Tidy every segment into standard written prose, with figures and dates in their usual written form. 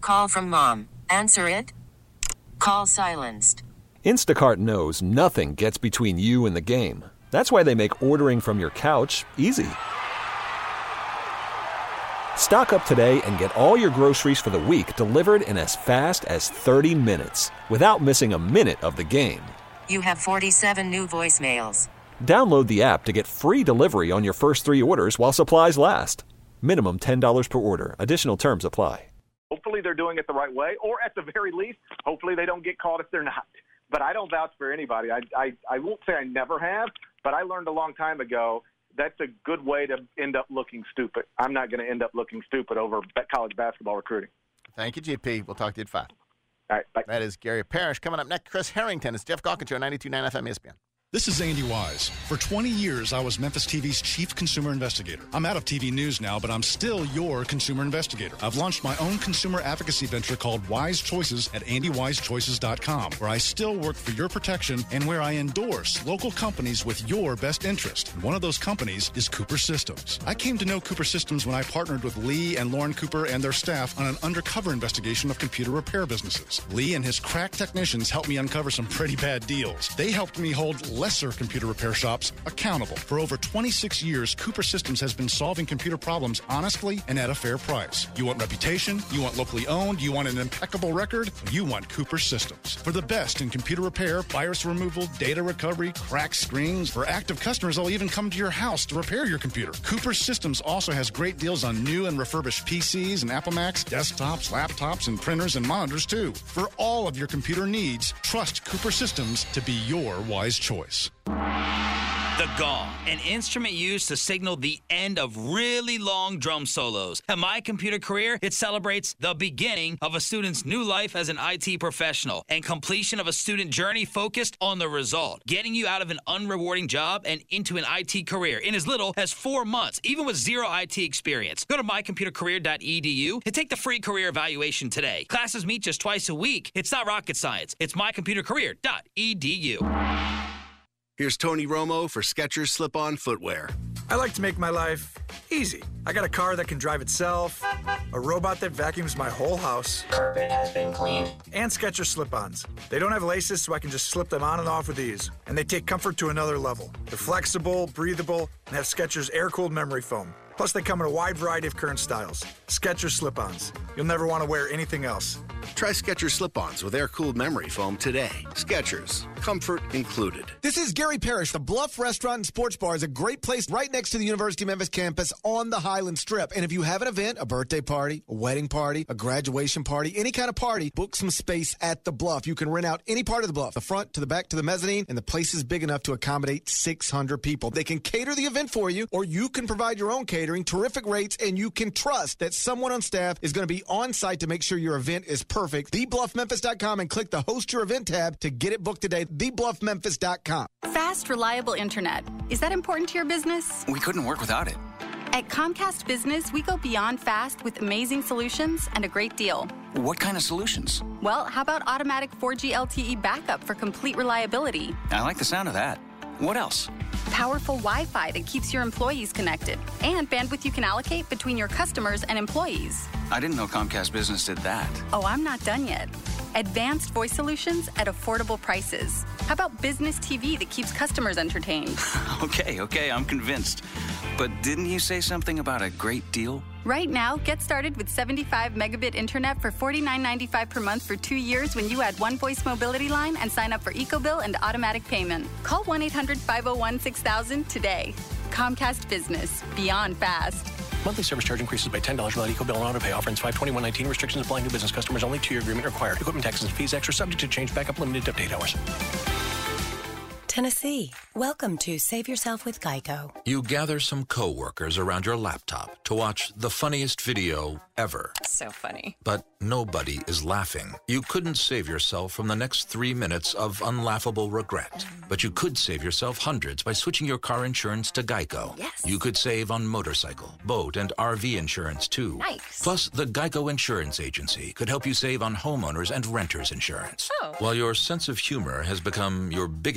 Call from mom. Answer it. Call silenced. Instacart knows nothing gets between you and the game. That's why they make ordering from your couch easy. Stock up today and get all your groceries for the week delivered in as fast as 30 minutes without missing a minute of the game. You have 47 new voicemails. Download the app to get free delivery on your first 3 orders while supplies last. Minimum $10 per order. Additional terms apply. Hopefully they're doing it the right way, or at the very least, hopefully they don't get caught if they're not. But I don't vouch for anybody. I won't say I never have, but I learned a long time ago that's a good way to end up looking stupid. I'm not going to end up looking stupid over college basketball recruiting. Thank you, GP. We'll talk to you at 5. All right, bye. That is Gary Parrish. Coming up next, Chris Harrington. It's Jeff Gawkin Show, 92.9 FM ESPN. This is Andy Wise. For 20 years, I was Memphis TV's chief consumer investigator. I'm out of TV news now, but I'm still your consumer investigator. I've launched my own consumer advocacy venture called Wise Choices at AndyWiseChoices.com, where I still work for your protection and where I endorse local companies with your best interest. And one of those companies is Cooper Systems. I came to know Cooper Systems when I partnered with Lee and Lauren Cooper and their staff on an undercover investigation of computer repair businesses. Lee and his crack technicians helped me uncover some pretty bad deals. They helped me hold lesser computer repair shops accountable. For over 26 years, Cooper Systems has been solving computer problems honestly and at a fair price. You want reputation? You want locally owned? You want an impeccable record? You want Cooper Systems. For the best in computer repair, virus removal, data recovery, cracked screens. For active customers, they'll even come to your house to repair your computer. Cooper Systems also has great deals on new and refurbished PCs and Apple Macs, desktops, laptops, and printers and monitors too. For all of your computer needs, trust Cooper Systems to be your wise choice. The gong, an instrument used to signal the end of really long drum solos. At My Computer Career, it celebrates the beginning of a student's new life as an IT professional and completion of a student journey focused on the result, getting you out of an unrewarding job and into an IT career in as little as 4 months, even with zero IT experience. Go to mycomputercareer.edu and take the free career evaluation today. Classes meet just twice a week. It's not rocket science. It's mycomputercareer.edu. Here's Tony Romo for Skechers Slip-On Footwear. I like to make my life easy. I got a car that can drive itself, a robot that vacuums my whole house. Carpet has been cleaned. And Skechers Slip-Ons. They don't have laces, so I can just slip them on and off with ease. And they take comfort to another level. They're flexible, breathable, and have Skechers air-cooled memory foam. Plus, they come in a wide variety of current styles. Skechers Slip-Ons. You'll never want to wear anything else. Try Skechers Slip-Ons with air-cooled memory foam today. Skechers. Comfort included. This is Gary Parrish. The Bluff Restaurant and Sports Bar is a great place right next to the University of Memphis campus on the Highland Strip. And if you have an event, a birthday party, a wedding party, a graduation party, any kind of party, book some space at the Bluff. You can rent out any part of the Bluff, the front to the back to the mezzanine, and the place is big enough to accommodate 600 people. They can cater the event for you, or you can provide your own catering, terrific rates, and you can trust that someone on staff is going to be on site to make sure your event is perfect. TheBluffMemphis.com and click the Host Your Event tab to get it booked today. TheBluffMemphis.com. Fast, reliable internet. Is that important to your business? We couldn't work without it. At Comcast Business, we go beyond fast with amazing solutions and a great deal. What kind of solutions? Well, how about automatic 4G LTE backup for complete reliability? I like the sound of that. What else? Powerful Wi-Fi that keeps your employees connected, and bandwidth you can allocate between your customers and employees. I didn't know Comcast Business did that. Oh, I'm not done yet. Advanced voice solutions at affordable prices. How about business TV that keeps customers entertained? Okay, I'm convinced. But didn't you say something about a great deal? Right now, get started with 75 megabit internet for $49.95 per month for 2 years when you add one voice mobility line and sign up for EcoBill and automatic payment. Call 1-800-501-6000 today. Comcast Business. Beyond fast. Monthly service charge increases by $10 without EcoBill and auto pay. Offer ends 5/21/19. Restrictions apply. New business customers only. 2-year agreement required. Equipment taxes and fees extra. Subject to change. Backup limited to up to 8 hours. Tennessee, welcome to Save Yourself with Geico. You gather some coworkers around your laptop to watch the funniest video ever. So funny. But nobody is laughing. You couldn't save yourself from the next 3 minutes of unlaughable regret. But you could save yourself hundreds by switching your car insurance to Geico. Yes. You could save on motorcycle, boat, and RV insurance, too. Nice. Plus, the Geico Insurance Agency could help you save on homeowners and renters insurance. Oh. While your sense of humor has become your biggest problem,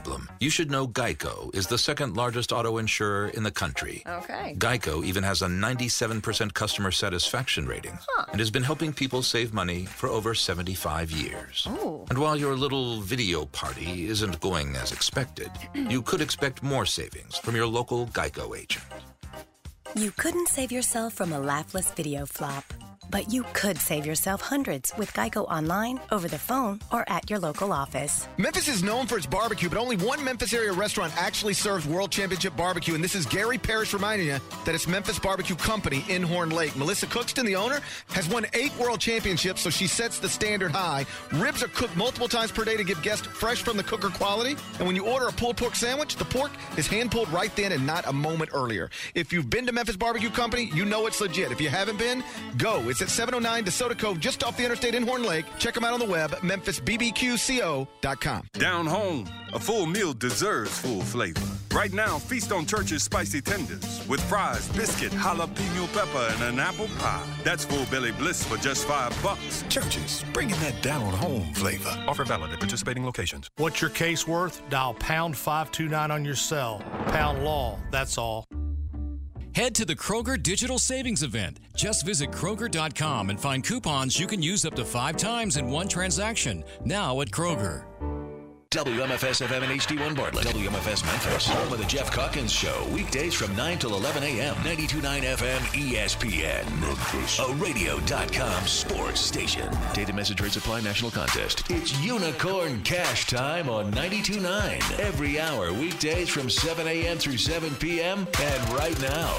problem, you should know Geico is the second largest auto insurer in the country. Okay. Geico even has a 97% customer satisfaction rating and has been helping people save money for over 75 years. Ooh. And while your little video party isn't going as expected, you could expect more savings from your local Geico agent. You couldn't save yourself from a laughless video flop, but you could save yourself hundreds with Geico Online, over the phone, or at your local office. Memphis is known for its barbecue, but only one Memphis area restaurant actually serves World Championship barbecue, and this is Gary Parrish reminding you that it's Memphis Barbecue Company in Horn Lake. Melissa Cookston, the owner, has won 8 World Championships, so she sets the standard high. Ribs are cooked multiple times per day to give guests fresh from the cooker quality, and when you order a pulled pork sandwich, the pork is hand-pulled right then and not a moment earlier. If you've been to Memphis Barbecue Company, you know it's legit. If you haven't been, go. It's at 709 DeSoto Cove, just off the interstate in Horn Lake. Check them out on the web, memphisbbqco.com. Down home, a full meal deserves full flavor. Right now, feast on Church's spicy tenders with fries, biscuit, jalapeno pepper, and an apple pie. That's full belly bliss for just $5. Church's, bringing that down home flavor. Offer valid at participating locations. What's your case worth? Dial pound 529 on your cell. Pound law, that's all. Head to the Kroger Digital Savings Event. Just visit Kroger.com and find coupons you can use up to 5 times in one transaction. Now at Kroger. WMFS-FM and HD1 Bartlett. WMFS Memphis. Home of the Jeff Calkins Show. Weekdays from 9 till 11 a.m. 92.9 FM ESPN. Memphis. A radio.com sports station. Data message rate supply national contest. It's Unicorn Cash Time on 92.9. Every hour. Weekdays from 7 a.m. through 7 p.m. And right now.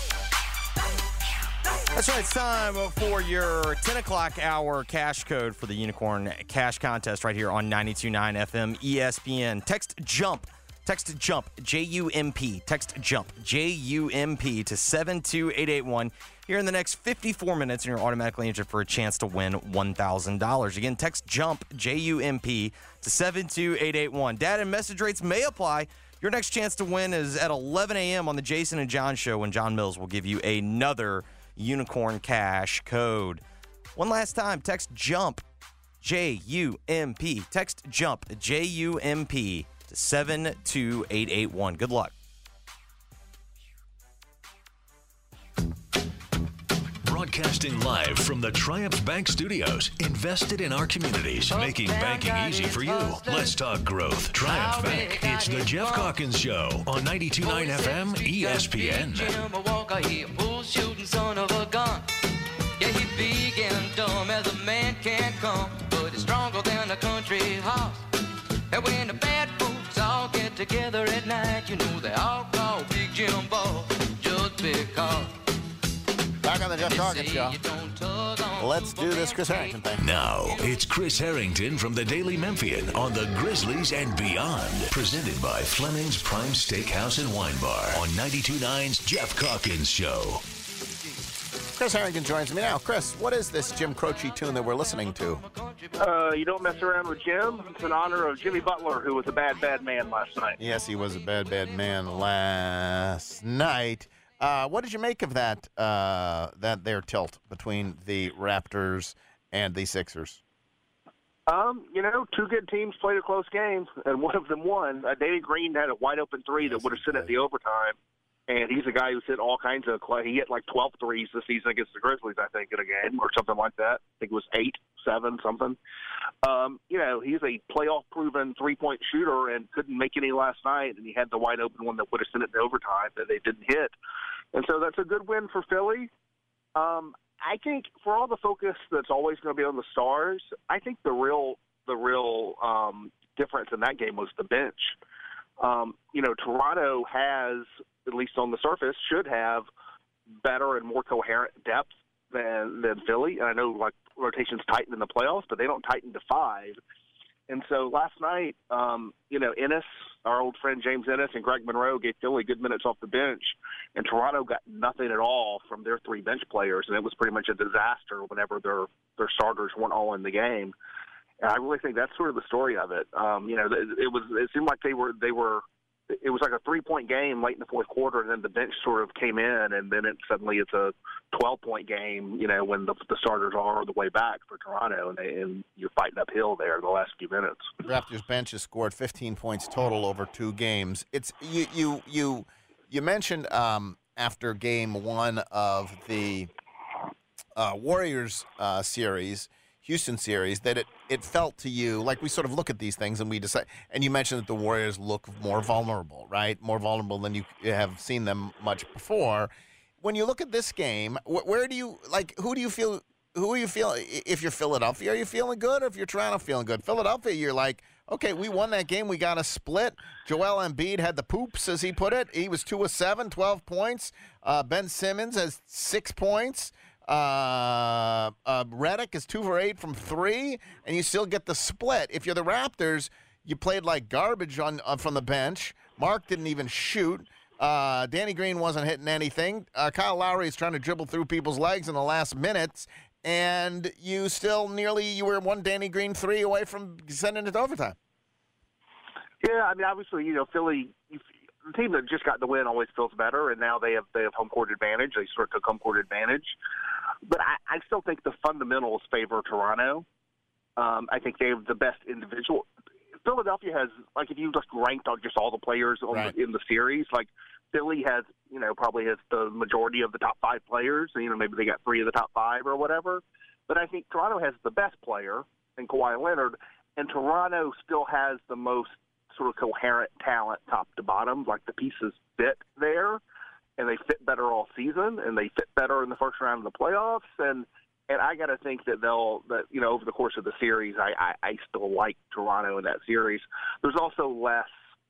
That's right. It's time for your 10 o'clock hour cash code for the Unicorn Cash Contest right here on 92.9 FM ESPN. Text JUMP. Text JUMP. J-U-M-P. Text JUMP. J-U-M-P to 72881. Here in the next 54 minutes, and you're automatically entered for a chance to win $1,000. Again, text JUMP. J-U-M-P to 72881. Data and message rates may apply. Your next chance to win is at 11 a.m. on the Jason and John Show, when John Mills will give you another Unicorn Cash code. One last time, text JUMP, J-U-M-P. Text JUMP, J-U-M-P to 72881. Good luck. Broadcasting live from the Triumph Bank Studios, invested in our communities, making banking easy for you. Let's talk growth. Triumph Bank. It's the Jeff Calkins Show on 92.9 FM ESPN. Jim Walker, he a bull-shooting son of a gun. Yeah, he big and dumb as a man can come, but he's stronger than a country horse. And when the bad folks all get together at night, you know they all call Big Jim Ball just because. Back on the Jeff Calkins Show. Let's do this Chris Harrington thing. Now, it's Chris Harrington from the Daily Memphian on the Grizzlies and Beyond. Presented by Fleming's Prime Steakhouse and Wine Bar on 92.9's Jeff Calkins Show. Chris Harrington joins me now. Chris, what is this Jim Croce tune that we're listening to? You don't mess around with Jim. It's in honor of Jimmy Butler, who was a bad, bad man last night. Yes, he was a bad, bad man last night. What did you make of that their tilt between the Raptors and the Sixers? Two good teams played a close game, and one of them won. David Green had a wide-open three that would have sent it the overtime, and he's a guy who's hit all kinds of – he hit like 12 threes this season against the Grizzlies, I think, in a game or something like that. I think it was 8, 7, something. He's a playoff-proven three-point shooter and couldn't make any last night, and he had the wide-open one that would have sent it to overtime that they didn't hit. And so that's a good win for Philly. I think for all the focus that's always going to be on the stars, I think the real difference in that game was the bench. Toronto has, at least on the surface, should have better and more coherent depth than Philly. And I know rotations tighten in the playoffs, but they don't tighten to 5. And so last night, Ennis, our old friend James Ennis, and Greg Monroe gave Philly good minutes off the bench, and Toronto got nothing at all from their 3 bench players, and it was pretty much a disaster whenever their starters weren't all in the game. And I really think that's sort of the story of it. It seemed like they were it was like a 3-point game late in the fourth quarter, and then the bench sort of came in, and then suddenly it's a 12-point game, when the starters are on the way back for Toronto, and you're fighting uphill there in the last few minutes. Raptors bench has scored 15 points total over 2 games. It's you mentioned after game 1 of the Warriors series, Houston series, that it felt to you like we sort of look at these things and we decide. And you mentioned that the Warriors look more vulnerable, right? More vulnerable than you have seen them much before. When you look at this game, where do you who do you feel? Who are you feeling? If you're Philadelphia, are you feeling good? Or if you're Toronto, feeling good? Philadelphia, you're like, okay, we won that game. We got a split. Joel Embiid had the poops, as he put it. He was 2 of 7, 12 points. Ben Simmons has 6 points. Redick is 2 for 8 from 3, and you still get the split. If you're the Raptors, you played like garbage from the bench. Mark didn't even shoot. Danny Green wasn't hitting anything. Kyle Lowry is trying to dribble through people's legs in the last minutes, and you were one Danny Green 3 away from sending it to overtime. Yeah, I mean, obviously, Philly, the team that just got the win always feels better, and now they have home court advantage. They sort of took home court advantage. But I still think the fundamentals favor Toronto. I think they have the best individual. Philadelphia has, if you just ranked on just all the players in the series, Philly has, probably has the majority of the top 5 players. Maybe they got 3 of the top 5 or whatever. But I think Toronto has the best player in Kawhi Leonard, and Toronto still has the most sort of coherent talent top to bottom. The pieces fit there, and they fit better all season, and they fit better in the first round of the playoffs. And I got to think that over the course of the series, I still like Toronto in that series. There's also less,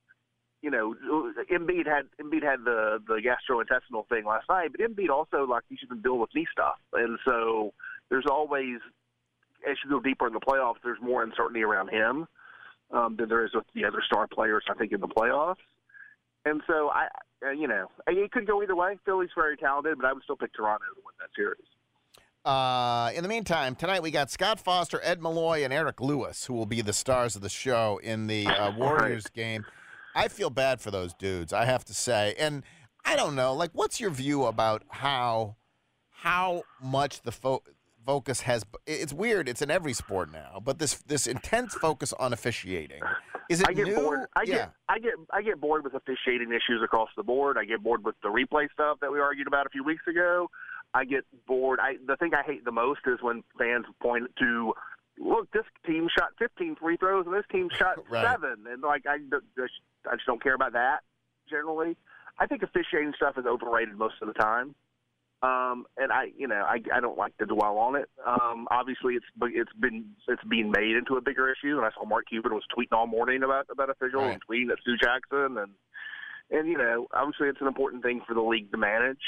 Embiid had the gastrointestinal thing last night, but Embiid also, he's been dealing with knee stuff. And so there's always, as you go deeper in the playoffs, there's more uncertainty around him than there is with the other star players, I think, in the playoffs. And so, it could go either way. Philly's very talented, but I would still pick Toronto to win that series. In the meantime, tonight we got Scott Foster, Ed Malloy, and Eric Lewis, who will be the stars of the show in the Warriors game. I feel bad for those dudes, I have to say. And I don't know, what's your view about how much the focus has – it's weird. It's in every sport now. But this intense focus on officiating, is it new? Bored. I get bored with officiating issues across the board. I get bored with the replay stuff that we argued about a few weeks ago. I get bored. The thing I hate the most is when fans point to, look, this team shot 15 free throws and this team shot 7. And, I just don't care about that generally. I think officiating stuff is overrated most of the time. And I don't like to dwell on it. Obviously, it's being made into a bigger issue, and I saw Mark Cuban was tweeting all morning about officials and tweeting at Stu Jackson, and obviously it's an important thing for the league to manage.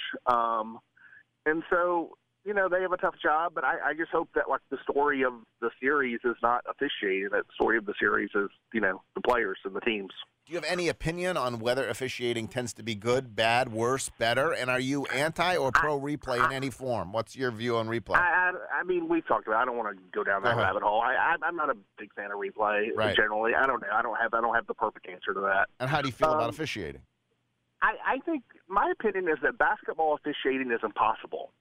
And so they have a tough job, but I just hope that the story of the series is not officiating. That the story of the series is the players and the teams. Do you have any opinion on whether officiating tends to be good, bad, worse, better? And are you anti or pro replay in any form? What's your view on replay? I mean, we've talked about it. I don't want to go down that rabbit hole. I'm not a big fan of replay generally. I don't know. I don't have the perfect answer to that. And how do you feel about officiating? I think my opinion is that basketball officiating is impossible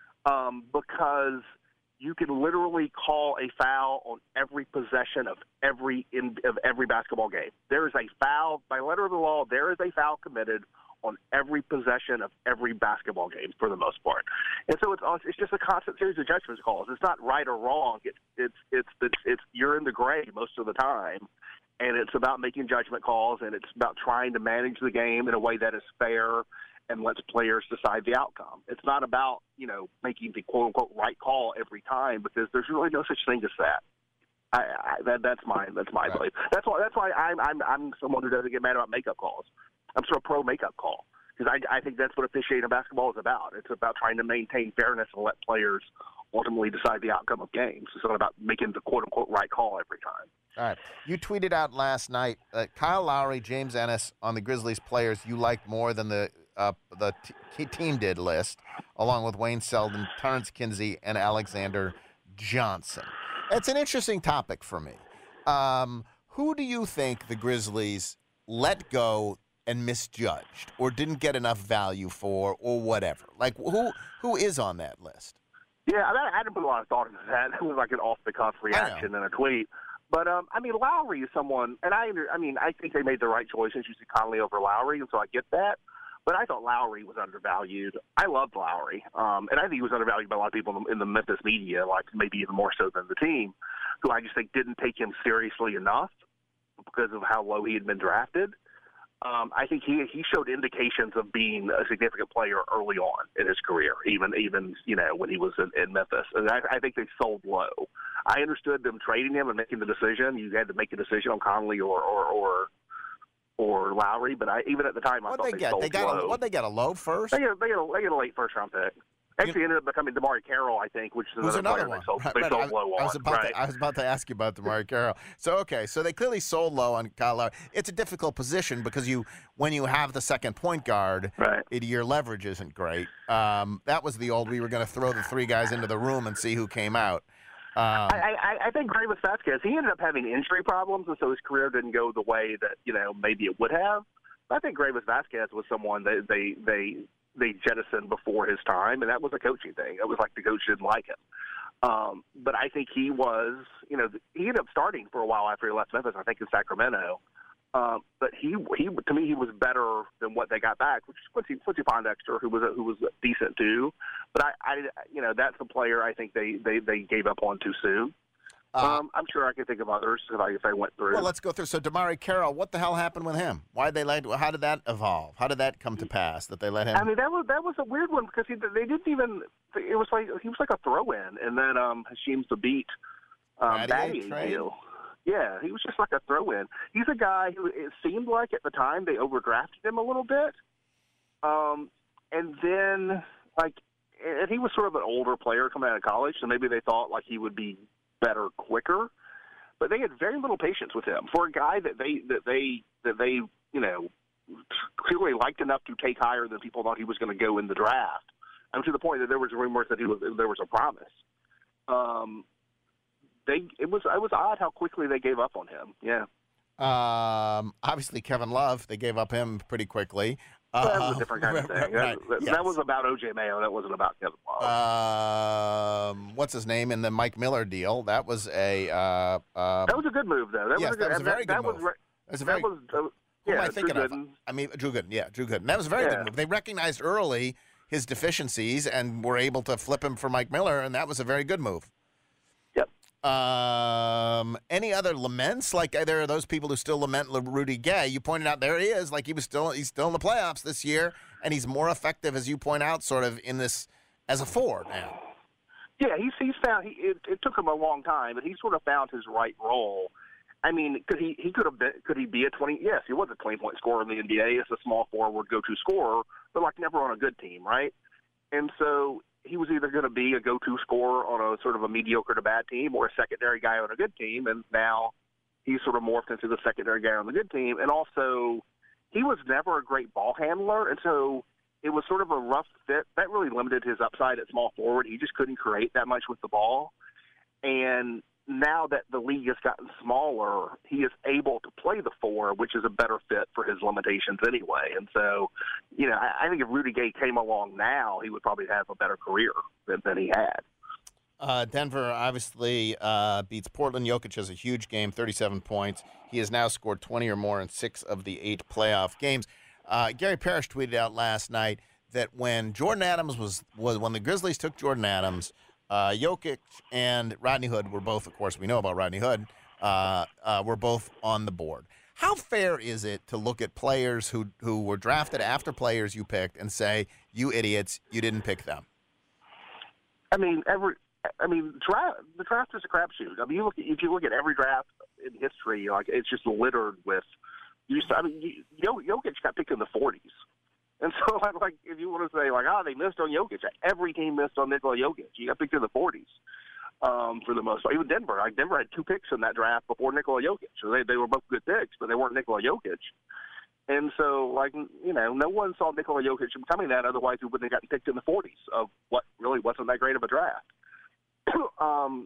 because you can literally call a foul on every possession of every basketball game. There is a foul, by letter of the law, there is a foul committed on every possession of every basketball game for the most part. And so it's just a constant series of judgment calls. It's not right or wrong. It's you're in the gray most of the time, and it's about making judgment calls, and it's about trying to manage the game in a way that is fair and lets players decide the outcome. It's not about, making the quote-unquote right call every time, because there's really no such thing as that. That's my belief. That's why I'm someone who doesn't get mad about makeup calls. I'm sort of pro makeup call, because I think that's what officiating in basketball is about. It's about trying to maintain fairness and let players ultimately decide the outcome of games. It's not about making the quote-unquote right call every time. All right. You tweeted out last night Kyle Lowry, James Ennis on the Grizzlies players you liked more than the team did list, along with Wayne Selden, Terrence Kinsey, and Alexander Johnson. It's an interesting topic for me. Who do you think the Grizzlies let go and misjudged or didn't get enough value for or whatever? Like, who is on that list? Yeah, I didn't put a lot of thought into that. It was like an off-the-cuff reaction in a tweet. But, I mean, Lowry is someone, and I think they made the right choice in choosing Conley over Lowry, and so I get that. But I thought Lowry was undervalued. I loved Lowry, and I think he was undervalued by a lot of people in the Memphis media, like maybe even more so than the team, who I just think didn't take him seriously enough because of how low he had been drafted. I think he showed indications of being a significant player early on in his career, even when he was in Memphis. And I think they sold low. I understood them trading him and making the decision. You had to make a decision on Conley or Lowry, but even at the time, I thought they sold low. What'd they get, a low first? They get a late first-round pick. Actually, ended up becoming DeMarre Carroll, I think, which is another one. They sold low on. I was about to ask you about DeMarre Carroll. So they clearly sold low on Kyle Lowry. It's a difficult position because when you have the second point guard, your leverage isn't great. That was the old, we were going to throw the three guys into the room and see who came out. I think Greivis Vasquez, he ended up having injury problems, and so his career didn't go the way that maybe it would have. But I think Greivis Vasquez was someone that they jettisoned before his time, and that was a coaching thing. It was like the coach didn't like him. But I think he was, he ended up starting for a while after he left Memphis, I think in Sacramento. But he to me, he was better than what they got back, which is Quincy Pondexter, who was decent too. But I that's a player I think they gave up on too soon. I'm sure I can think of others if I went through. Well, let's go through. So DeMarre Carroll, what the hell happened with him? How did that evolve? How did that come to pass that they let him? I mean, that was a weird one because they didn't even. It was like he was like a throw-in, and then Hasheem Thabeet Battier deal. Yeah, he was just like a throw-in. He's a guy who it seemed like at the time they overdrafted him a little bit, and then and he was sort of an older player coming out of college, so maybe they thought like he would be better quicker, but they had very little patience with him for a guy that they clearly liked enough to take higher than people thought he was going to go in the draft. And to the point that there was rumors that there was a promise. It was odd how quickly they gave up on him. Yeah. Obviously Kevin Love, they gave up him pretty quickly. That was a different kind of thing. That was about O.J. Mayo. That wasn't about Kevin Love. What's his name in the Mike Miller deal? That was a that was a good move, though. That was a very good move. Who am I thinking of? I mean, Drew Gooden. Yeah, Drew Gooden. That was a very good move. They recognized early his deficiencies and were able to flip him for Mike Miller, and that was a very good move. Yep. Any other laments? Like there are those people who still lament Rudy Gay. You pointed out there he is. Like he's still in the playoffs this year, and he's more effective, as you point out, sort of in this as a forward now. Yeah, he's found. It took him a long time, but he sort of found his right role. I mean, could he be a 20? Yes, he was a 20-point scorer in the NBA as a small forward, go-to scorer, but like never on a good team, right? And so he was either going to be a go-to scorer on a sort of a mediocre to bad team or a secondary guy on a good team, and now he's sort of morphed into the secondary guy on the good team. And also, he was never a great ball handler, and so it was sort of a rough fit. That really limited his upside at small forward. He just couldn't create that much with the ball. And now that the league has gotten smaller, he is able to play the four, which is a better fit for his limitations anyway. And so, I think if Rudy Gay came along now, he would probably have a better career than he had. Denver obviously beats Portland. Jokic has a huge game, 37 points. He has now scored 20 or more in 6 of the 8 playoff games. Gary Parrish tweeted out last night that when Jordan Adams was when the Grizzlies took Jordan Adams, Jokic and Rodney Hood were both, of course, we know about Rodney Hood, were both on the board. How fair is it to look at players who were drafted after players you picked and say, you idiots, you didn't pick them? I mean, the draft is a crapshoot. I mean, if you look at every draft in history, like it's just littered with. Jokic got picked in the 40s. And so, like, if you want to say, like, they missed on Jokic, every team missed on Nikola Jokic. He got picked in the 40s for the most part. Even Denver. Denver had 2 picks in that draft before Nikola Jokic. So they were both good picks, but they weren't Nikola Jokic. And so, no one saw Nikola Jokic becoming that. Otherwise, he wouldn't have gotten picked in the 40s of what really wasn't that great of a draft.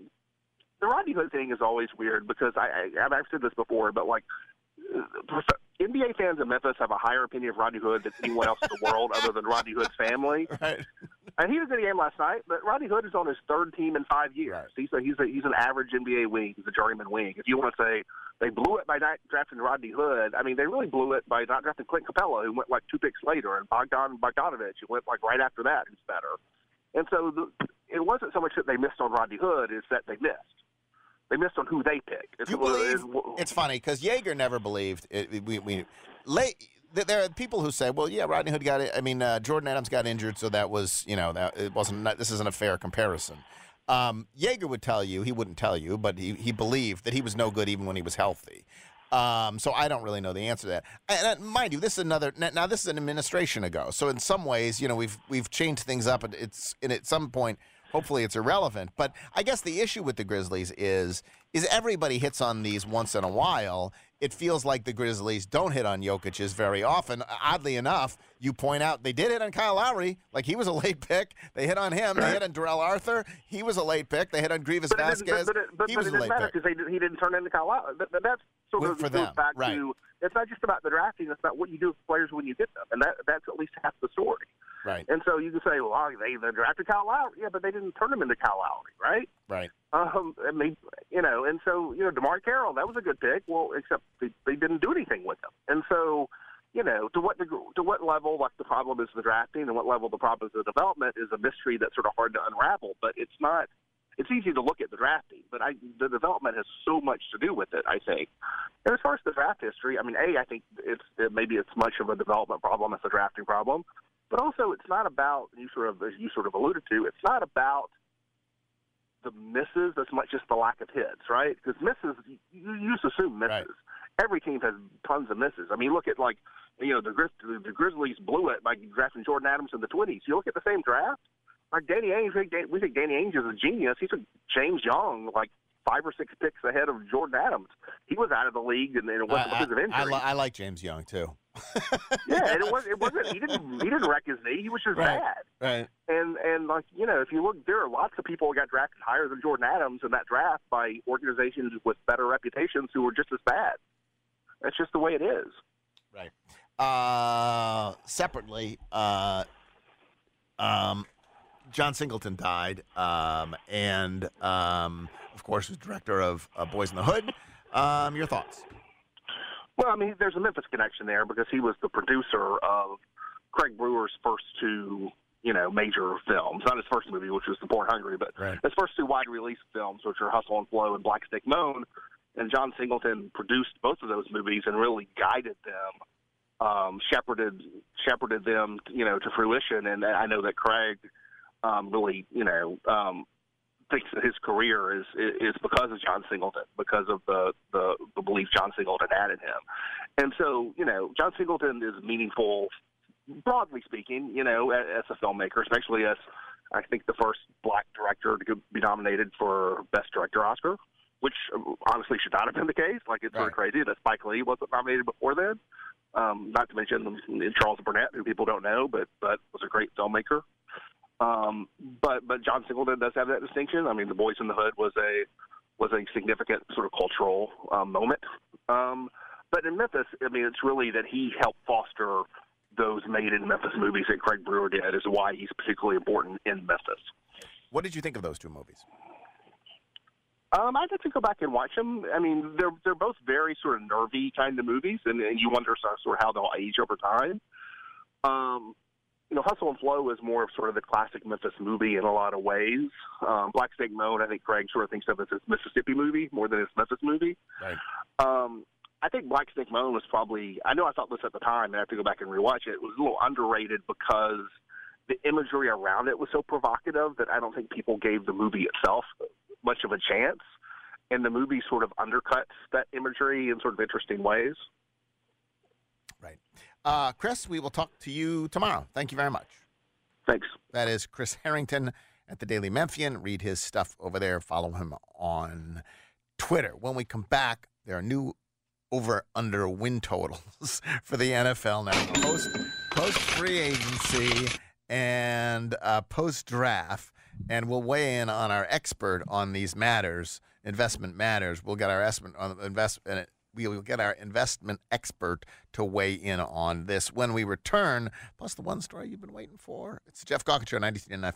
The Rodney Hood thing is always weird because I've said this before, but, like, NBA fans in Memphis have a higher opinion of Rodney Hood than anyone else in the world other than Rodney Hood's family. Right. And he was in the game last night, but Rodney Hood is on his third team in 5 years. Right. He's an average NBA wing. He's a journeyman wing. If you want to say they blew it by not drafting Rodney Hood, I mean, they really blew it by not drafting Clint Capella, who went like 2 picks later, and Bogdan Bogdanovic, who went like right after that, who's better. And so it wasn't so much that they missed on Rodney Hood, it's that they missed. They missed on who they picked. It's funny because Yeager never believed it. There are people who say, "Well, yeah, Rodney Hood got it. I mean, Jordan Adams got injured, so that was, that it wasn't. This isn't a fair comparison." Yeager would tell you, he wouldn't tell you, but he believed that he was no good even when he was healthy. So I don't really know the answer to that. And mind you, this is this is an administration ago. So in some ways, we've changed things up, and at some point. Hopefully it's irrelevant. But I guess the issue with the Grizzlies is everybody hits on these once in a while. It feels like the Grizzlies don't hit on Jokic's very often. Oddly enough, you point out they did hit on Kyle Lowry. Like, he was a late pick. They hit on him. They hit on Darrell Arthur. He was a late pick. They hit on Grievous Vasquez. He was a late pick. Because he didn't turn into Kyle Lowry. That's sort of for them. Back to, it's not just about the drafting. It's about what you do with players when you get them. And that's at least half the story. Right. And so you can say, well, they drafted Kyle Lowry. Yeah, but they didn't turn him into Kyle Lowry, right? Right. I mean, and so, DeMar Carroll, that was a good pick. Well, except they didn't do anything with him. And so, to what level, like, the problem is the drafting and what level the problem is the development is a mystery that's sort of hard to unravel. But it's not. It's easy to look at the drafting, but the development has so much to do with it, I think. And as far as the draft history, I mean, I think maybe it's much of a development problem as a drafting problem. But also, it's not about, as you sort of alluded to, it's not about the misses as much as the lack of hits, right? Because misses, you just assume misses. Right. Every team has tons of misses. I mean, look at, like, the Grizzlies blew it by drafting Jordan Adams in the 20s. You look at the same draft, like Danny Ainge, we think Danny Ainge is a genius. He took James Young, like, 5 or 6 picks ahead of Jordan Adams. He was out of the league, and it wasn't because of injury. I like James Young, too. Yeah, and it wasn't. He didn't wreck his knee. He was just bad. Right. And like, if you look, there are lots of people who got drafted higher than Jordan Adams in that draft by organizations with better reputations who were just as bad. That's just the way it is. Right. Separately, John Singleton died, and of course was director of Boys in the Hood. Your thoughts? Well, I mean, there's a Memphis connection there because he was the producer of Craig Brewer's first 2, major films. Not his first movie, which was The Born Hungry, but his first 2 wide-release films, which are Hustle and Flow and Black Snake Moan. And John Singleton produced both of those movies and really guided them, shepherded them, to fruition. And I know that Craig really, thinks that his career is because of John Singleton, because of the belief John Singleton had in him. And so, John Singleton is meaningful, broadly speaking, as a filmmaker, especially as, I think, the first black director to be nominated for Best Director Oscar, which honestly should not have been the case. Like, it's sort of crazy that Spike Lee wasn't nominated before then. Not to mention Charles Burnett, who people don't know, but was a great filmmaker. But John Singleton does have that distinction. I mean, The Boys in the Hood was a significant sort of cultural moment. But in Memphis, I mean, it's really that he helped foster those made in Memphis movies that Craig Brewer did is why he's particularly important in Memphis. What did you think of those 2 movies? I'd have to go back and watch them. I mean, they're both very sort of nervy kind of movies, and you wonder sort of how they'll age over time. Hustle and Flow is more of sort of the classic Memphis movie in a lot of ways. Black Snake Moan, I think Craig sort of thinks of as his Mississippi movie more than his Memphis movie. Right. I think Black Snake Moan was probably, I know I thought this at the time, and I have to go back and rewatch it. It was a little underrated because the imagery around it was so provocative that I don't think people gave the movie itself much of a chance. And the movie sort of undercuts that imagery in sort of interesting ways. Right. Chris, we will talk to you tomorrow. Thank you very much. Thanks. That is Chris Harrington at the Daily Memphian. Read his stuff over there. Follow him on Twitter. When we come back, there are new over-under win totals for the NFL now. Post-free agency and post-draft. And we'll weigh in on our expert on these matters, investment matters. We'll get our investment expert to weigh in on this when we return. Plus the one story you've been waiting for. It's the Jeff Calkins Show, 92.9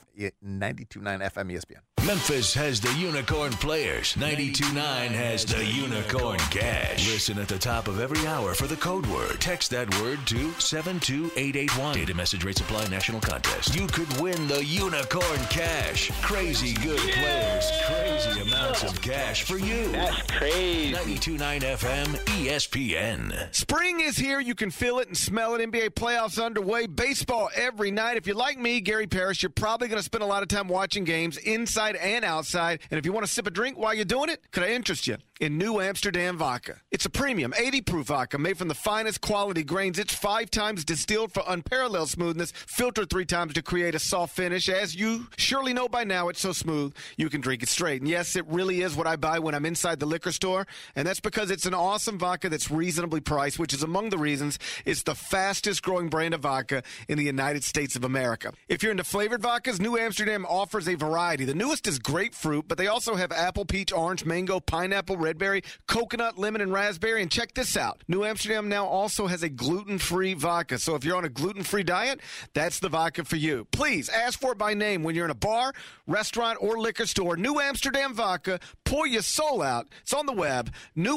FM ESPN. Memphis has the Unicorn Players. 92.9 has the Unicorn Cash. Listen at the top of every hour for the code word. Text that word to 72881. Data message rate supply national contest. You could win the Unicorn Cash. Crazy good players. Crazy amounts of cash for you. That's crazy. 92.9 FM ESPN. Spring is here. You can feel it and smell it. NBA playoffs underway. Baseball every night. If you're like me, Gary Parrish, you're probably going to spend a lot of time watching games inside and outside. And if you want to sip a drink while you're doing it, could I interest you in New Amsterdam Vodka? It's a premium 80-proof vodka made from the finest quality grains. It's 5 times distilled for unparalleled smoothness, filtered 3 times to create a soft finish. As you surely know by now, it's so smooth you can drink it straight. And yes, it really is what I buy when I'm inside the liquor store. And that's because it's an awesome vodka that's reasonably priced, which is among the reasons it's the fastest growing brand of vodka in the United States of America. If you're into flavored vodkas, New Amsterdam offers a variety. The newest is grapefruit, but they also have apple, peach, orange, mango, pineapple, red berry, coconut, lemon, and raspberry. And check this out. New Amsterdam now also has a gluten-free vodka. So if you're on a gluten-free diet, that's the vodka for you. Please ask for it by name when you're in a bar, restaurant, or liquor store. New Amsterdam Vodka. Pour your soul out. It's on the web.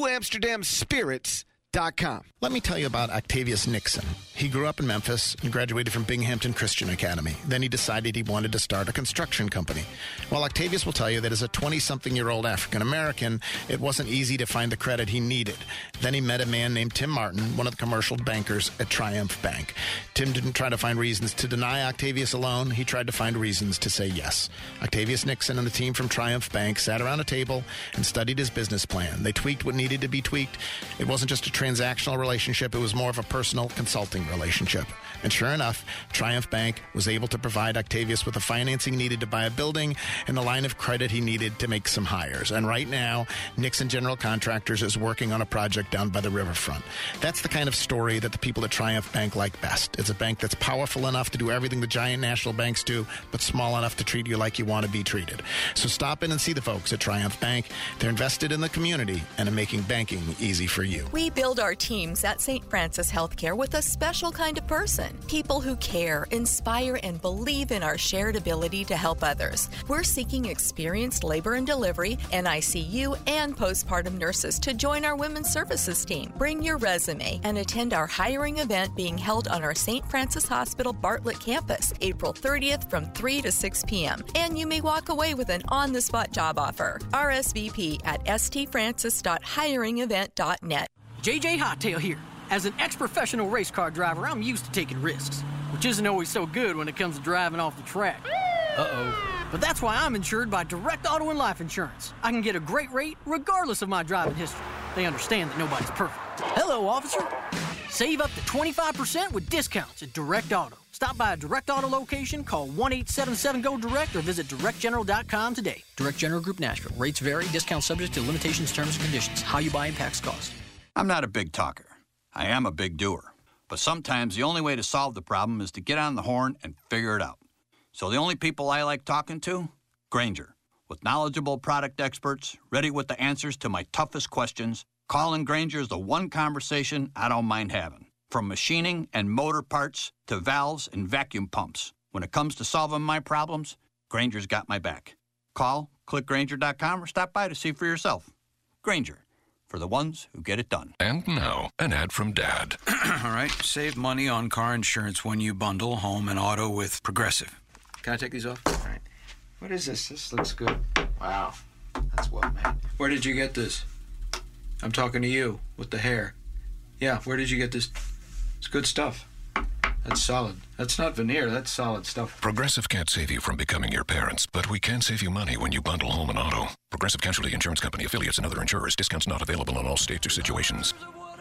NewAmsterdamSpirits.com. Let me tell you about Octavius Nixon. He grew up in Memphis and graduated from Binghamton Christian Academy. Then he decided he wanted to start a construction company. Well, Octavius will tell you that as a 20-something-year-old African-American, it wasn't easy to find the credit he needed. Then he met a man named Tim Martin, one of the commercial bankers at Triumph Bank. Tim didn't try to find reasons to deny Octavius a loan. He tried to find reasons to say yes. Octavius Nixon and the team from Triumph Bank sat around a table and studied his business plan. They tweaked what needed to be tweaked. It wasn't just a transactional relationship. It was more of a personal consulting relationship. And sure enough, Triumph Bank was able to provide Octavius with the financing needed to buy a building and the line of credit he needed to make some hires. And right now, Nixon General Contractors is working on a project down by the riverfront. That's the kind of story that the people at Triumph Bank like best. It's a bank that's powerful enough to do everything the giant national banks do, but small enough to treat you like you want to be treated. So stop in and see the folks at Triumph Bank. They're invested in the community and in making banking easy for you. We build our teams at St. Francis Healthcare with a special kind of person. People who care, inspire, and believe in our shared ability to help others. We're seeking experienced labor and delivery, NICU, and postpartum nurses to join our women's services team. Bring your resume and attend our hiring event being held on our St. Francis Hospital Bartlett campus, April 30th from 3 to 6 p.m. And you may walk away with an on-the-spot job offer. RSVP at stfrancis.hiringevent.net. JJ Hottail here. As an ex-professional race car driver, I'm used to taking risks, which isn't always so good when it comes to driving off the track. Uh-oh. But that's why I'm insured by Direct Auto and Life Insurance. I can get a great rate regardless of my driving history. They understand that nobody's perfect. Hello, officer. Save up to 25% with discounts at Direct Auto. Stop by a Direct Auto location, call 1-877-GO-DIRECT, or visit directgeneral.com today. Direct General Group Nashville. Rates vary. Discounts subject to limitations, terms, and conditions. How you buy impacts cost. I'm not a big talker. I am a big doer. But sometimes the only way to solve the problem is to get on the horn and figure it out. So the only people I like talking to? Grainger. With knowledgeable product experts, ready with the answers to my toughest questions, calling Grainger is the one conversation I don't mind having. From machining and motor parts to valves and vacuum pumps. When it comes to solving my problems, Grainger's got my back. Call, click Grainger.com, or stop by to see for yourself. Grainger. For the ones who get it done. And now, an ad from Dad. All right, save money on car insurance when you bundle home and auto with Progressive. Can I take these off? All right. What is this? This looks good. Wow, that's well made. Where did you get this? I'm talking to you with the hair. Yeah, where did you get this? It's good stuff. That's solid. That's not veneer. That's solid stuff. Progressive can't save you from becoming your parents, but we can save you money when you bundle home and auto. Progressive Casualty Insurance Company, affiliates, and other insurers. Discounts not available in all states or situations.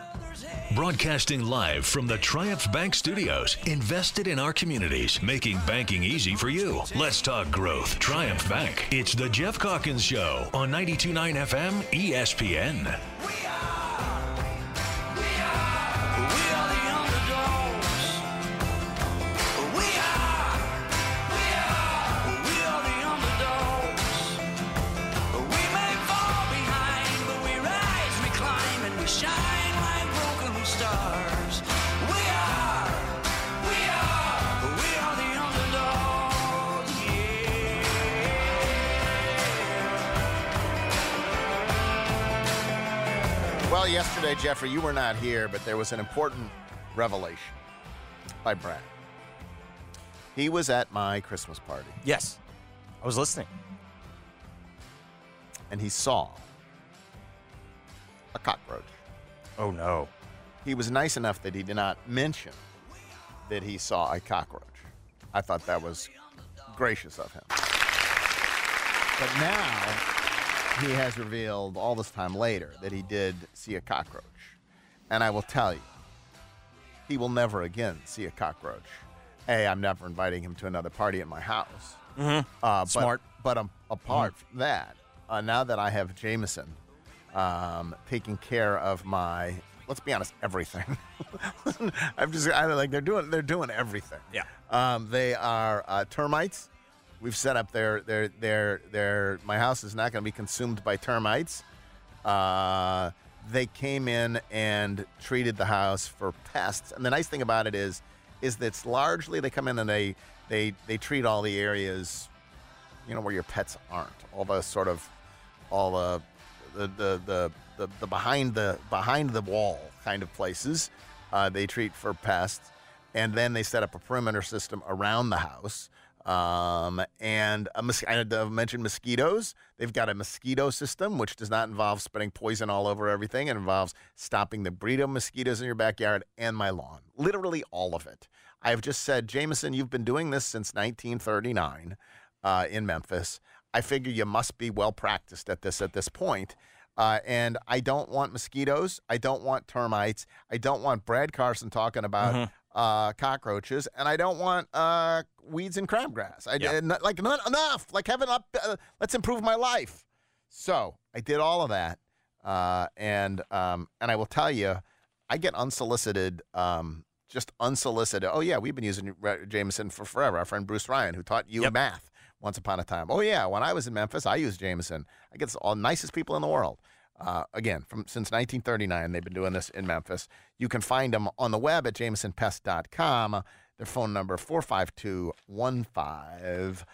Broadcasting live from the Triumph Bank Studios. Invested in our communities, making banking easy for you. Let's talk growth. Triumph Bank. It's the Jeff Calkins Show on 92.9 FM ESPN. Shine like broken stars. Well, yesterday, Jeffrey, you were not here, but there was an important revelation by Brad. He was at my Christmas party. Yes. I was listening. And he saw a cockroach. Oh, no. He was nice enough that he did not mention that he saw a cockroach. I thought that was gracious of him. But now he has revealed all this time later that he did see a cockroach. And I will tell you, he will never again see a cockroach. I'm never inviting him to another party at my house. Mm-hmm. Smart. But apart from that, now that I have Jameson taking care of my, let's be honest, everything. They're doing everything. Yeah. They are termites. We've set up my house is not going to be consumed by termites. They came in and treated the house for pests. And the nice thing about it is that it's largely they come in and they treat all the areas, where your pets aren't. All the sort of the behind the wall kind of places they treat for pests, and then they set up a perimeter system around the house. And I mentioned mosquitoes. They've got a mosquito system, which does not involve spreading poison all over everything. It involves stopping the breed of mosquitoes in your backyard and my lawn. Literally all of it. I have just said, Jameson, you've been doing this since 1939 in Memphis. I figure you must be well practiced at this point. And I don't want mosquitoes. I don't want termites. I don't want Brad Carson talking about cockroaches, and I don't want weeds and crabgrass. Not enough. Let's improve my life. So I did all of that, and I will tell you, I get unsolicited, just unsolicited. Oh yeah, we've been using Jameson for forever. Our friend Bruce Ryan, who taught you math once upon a time. Oh yeah, when I was in Memphis, I used Jameson. I get all nicest people in the world. Again, since 1939, they've been doing this in Memphis. You can find them on the web at jamesonpest.com. Their phone number, 452-1505.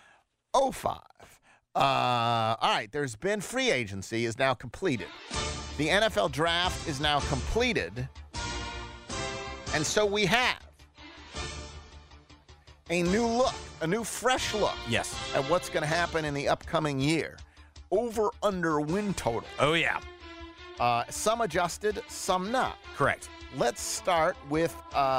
All right, there's been free agency is now completed. The NFL draft is now completed. And so we have a new look, a new fresh look at what's going to happen in the upcoming year. Over-under win total. Oh, yeah. Some adjusted, some not. Correct. Let's start with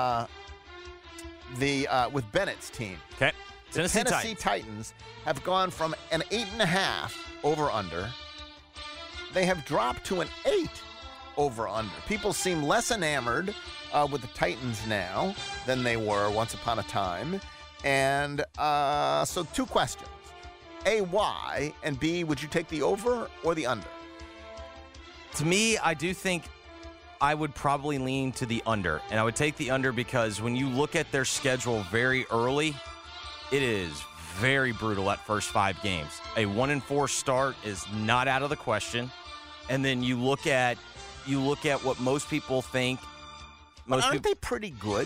Bennett's team. Okay. The Tennessee Titans have gone from an 8.5 over-under. They have dropped to an 8 over-under. People seem less enamored with the Titans now than they were once upon a time. And so 2 questions. A, why? And B, would you take the over or the under? To me, I do think I would probably lean to the under. And I would take the under because when you look at their schedule very early, it is very brutal at first 5 games. A 1-4 start is not out of the question. And then you look at what most people think. Aren't they pretty good?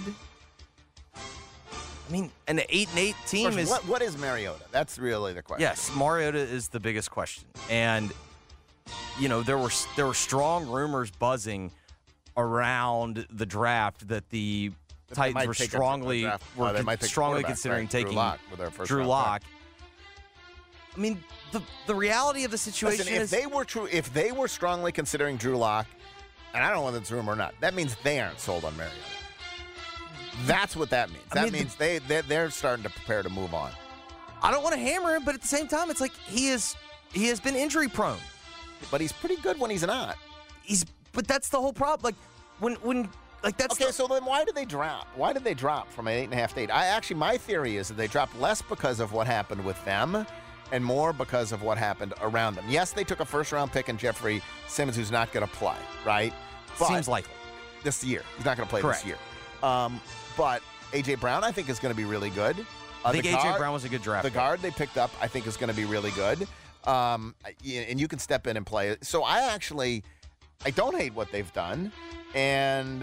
I mean, an 8-8 team is... What is Mariota? That's really the question. Yes, Mariota is the biggest question. And, there were strong rumors buzzing around the draft that the Titans were strongly considering taking Drew Lock. I mean, the reality of the situation is... If they were strongly considering Drew Lock, and I don't know whether it's a rumor or not, that means they aren't sold on Mariota. That's what that means. That means they're starting to prepare to move on. I don't want to hammer him, but at the same time, it's like he has been injury prone. But he's pretty good when he's not. But that's the whole problem. So then why did they drop? Why did they drop from an 8.5 to 8? My theory is that they dropped less because of what happened with them and more because of what happened around them. Yes, they took a first-round pick in Jeffrey Simmons, who's not going to play, right? Seems likely. This year. He's not going to play this year. But A.J. Brown, I think, is going to be really good. I think A.J. Brown was a good draft. The guard they picked up, I think, is going to be really good. And you can step in and play. So I don't hate what they've done. And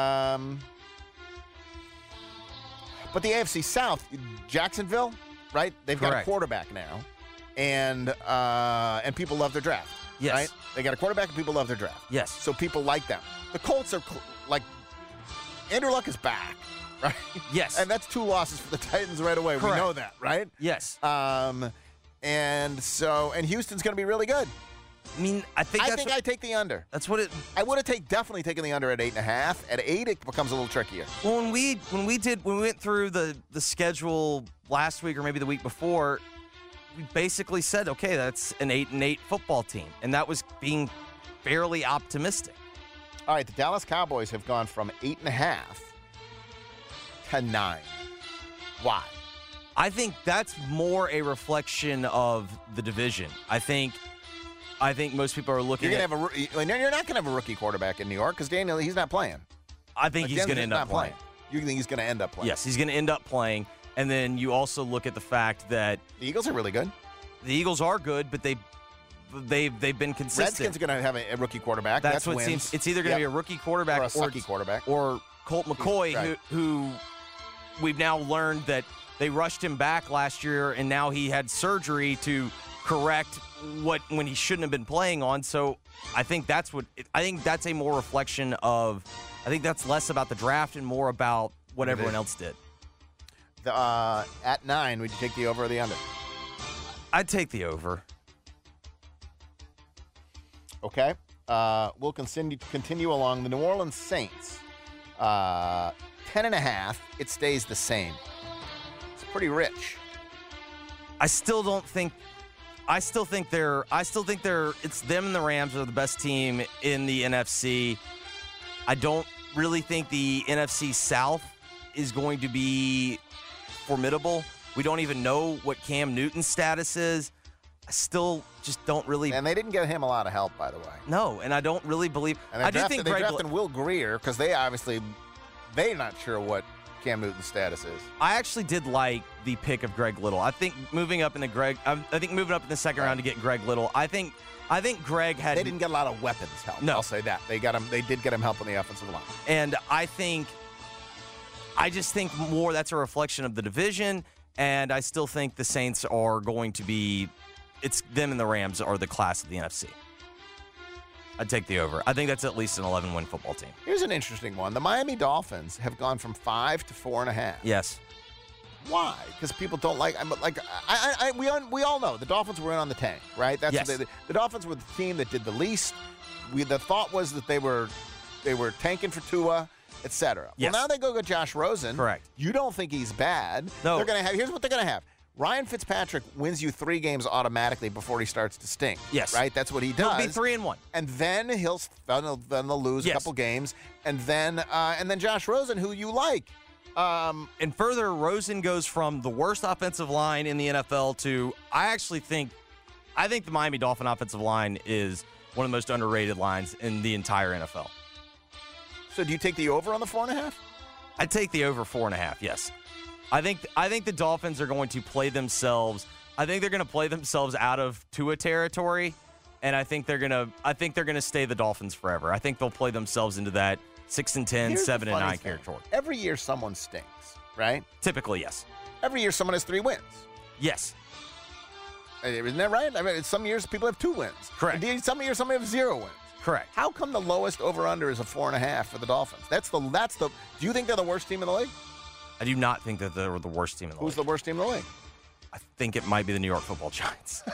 but the AFC South, Jacksonville, right? They've got a quarterback now. And people love their draft. Yes. Right? They got a quarterback and people love their draft. Yes. So people like them. The Colts are like, Andrew Luck is back, right? Yes. And that's 2 losses for the Titans right away. Correct. We know that, right? Yes. And Houston's going to be really good. I mean, I think I take the under. That's what it. I would have definitely taken the under at 8.5. At 8, it becomes a little trickier. Well, when we went through the schedule last week or maybe the week before, we basically said, okay, that's an 8-8 football team, and that was being fairly optimistic. All right, the Dallas Cowboys have gone from 8.5 to 9. Why? I think that's more a reflection of the division. I think most people are looking. You're not going to have a rookie quarterback in New York because Daniel, he's not playing. I think he's going to end up playing. You think he's going to end up playing? Yes, he's going to end up playing. And then you also look at the fact that the Eagles are really good. The Eagles are good, but they've been consistent. Redskins are going to have a rookie quarterback. That's what wins. seems. It's either going to be a rookie quarterback or a sucky quarterback, or Colt McCoy, right. who we've now learned that they rushed him back last year, and now he had surgery to correct when he shouldn't have been playing on. So I think that's a more reflection of. I think that's less about the draft and more about what everyone else did. At 9, would you take the over or the under? I'd take the over. Okay. We'll continue along. The New Orleans Saints, 10.5. It stays the same. It's pretty rich. I still think it's them and the Rams are the best team in the NFC. I don't really think the NFC South is going to be formidable. We don't even know what Cam Newton's status is. I still just don't really. And they didn't get him a lot of help, by the way. No, and I don't really believe. And they drafted Will Grier because they're not sure what Cam Newton's status is. I actually did like the pick of Greg Little. I think moving up in the second round to get Greg Little. I think Greg had. They didn't get a lot of weapons help. No, I'll say that they got him. They did get him help on the offensive line. And I just think more that's a reflection of the division. And I still think the Saints are going to be. It's them and the Rams are the class of the NFC. I'd take the over. I think that's at least an 11-win football team. Here's an interesting one. The Miami Dolphins have gone from 5 to 4.5. Yes. Why? Because people don't like. We all know the Dolphins were in on the tank, right? That's yes. The Dolphins were the team that did the least. The thought was that they were tanking for Tua, etc. Yes. Well, now they go get Josh Rosen. Correct. You don't think he's bad? No. They're gonna have. Here's what they're gonna have. Ryan Fitzpatrick wins you 3 games automatically before he starts to stink. Yes. Right? That's what he does. He'll be 3-1. And then they'll lose a couple games. And then Josh Rosen, who you like. And further, Rosen goes from the worst offensive line in the NFL to I think the Miami Dolphin offensive line is one of the most underrated lines in the entire NFL. So do you take the over on the 4.5? I'd take the over 4.5, yes. I think the Dolphins are going to play themselves. I think they're going to play themselves out of Tua territory, and I think they're going to stay the Dolphins forever. I think they'll play themselves into that 6-10, 7-9 territory. Every year someone stinks, right? Typically, yes. Every year someone has 3 wins. Yes. Isn't that right? I mean, some years people have 2 wins. Correct. And some years somebody have 0 wins. Correct. How come the lowest over/under is a 4.5 for the Dolphins? That's the. Do you think they're the worst team in the league? I do not think that they're the worst team in the league. Who's the worst team in the league? I think it might be the New York Football Giants.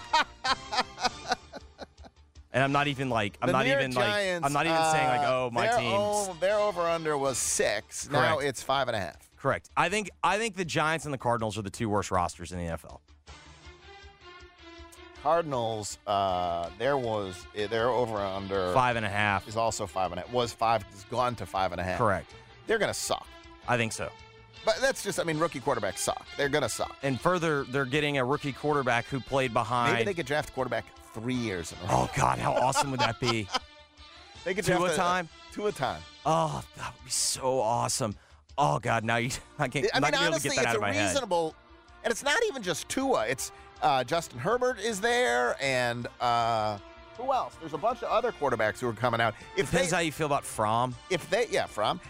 And I'm not even saying like, oh, my team's. Their over/under was 6. Correct. Now it's 5.5. Correct. I think the Giants and the Cardinals are the 2 worst rosters in the NFL. Cardinals, their over/under 5.5 is also 5.5. Was 5? It's gone to 5.5. Correct. They're going to suck. I think so. But that's just, rookie quarterbacks suck. They're going to suck. And further, they're getting a rookie quarterback who played behind. Maybe they could draft a quarterback 3 years in a row. Oh, God, how awesome would that be? They could Tua draft time? Tua time. Oh, that would be so awesome. Oh, God, now I'm not going to be able to get that out of my head. It's reasonable, and it's not even just Tua. It's Justin Herbert is there, and who else? There's a bunch of other quarterbacks who are coming out. Depends how you feel about Fromm. Fromm.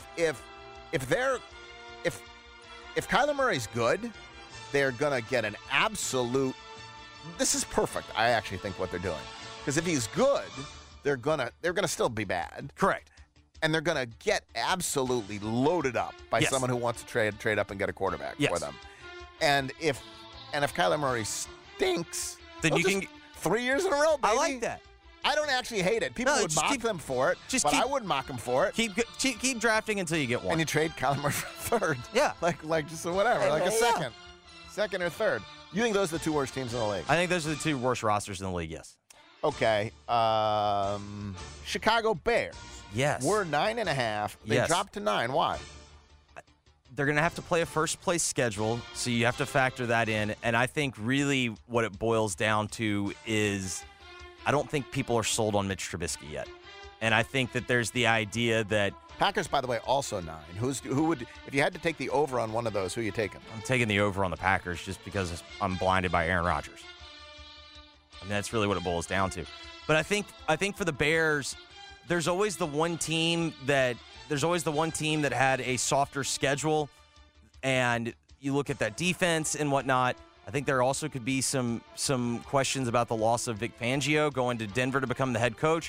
If Kyler Murray's good, they're gonna get an absolute. This is perfect. I actually think what they're doing. Because if he's good, they're gonna still be bad. Correct. And they're gonna get absolutely loaded up by Yes. someone who wants to trade up and get a quarterback Yes. for them. And if Kyler Murray stinks, then they'll you just can 3 years in a row, baby. I like that. I don't actually hate it. People would mock them for it, but I wouldn't mock them for it. Keep drafting until you get one. And you trade Kyler Murray for third. Yeah. Like just whatever, like a Yeah. second or third. You think those are the two worst teams in the league? I think those are the two worst rosters in the league, yes. Okay. Chicago Bears. Yes. We're 9.5. They Yes. dropped to 9. Why? They're going to have to play a first-place schedule, so you have to factor that in. And I think really what it boils down to is I don't think people are sold on Mitch Trubisky yet. And I think that there's the idea that Packers, by the way, also 9. Who would, if you had to take the over on one of those, who are you taking? I'm taking the over on the Packers just because I'm blinded by Aaron Rodgers. And that's really what it boils down to. But I think for the Bears, there's always the one team that had a softer schedule, and you look at that defense and whatnot. I think there also could be some questions about the loss of Vic Fangio going to Denver to become the head coach.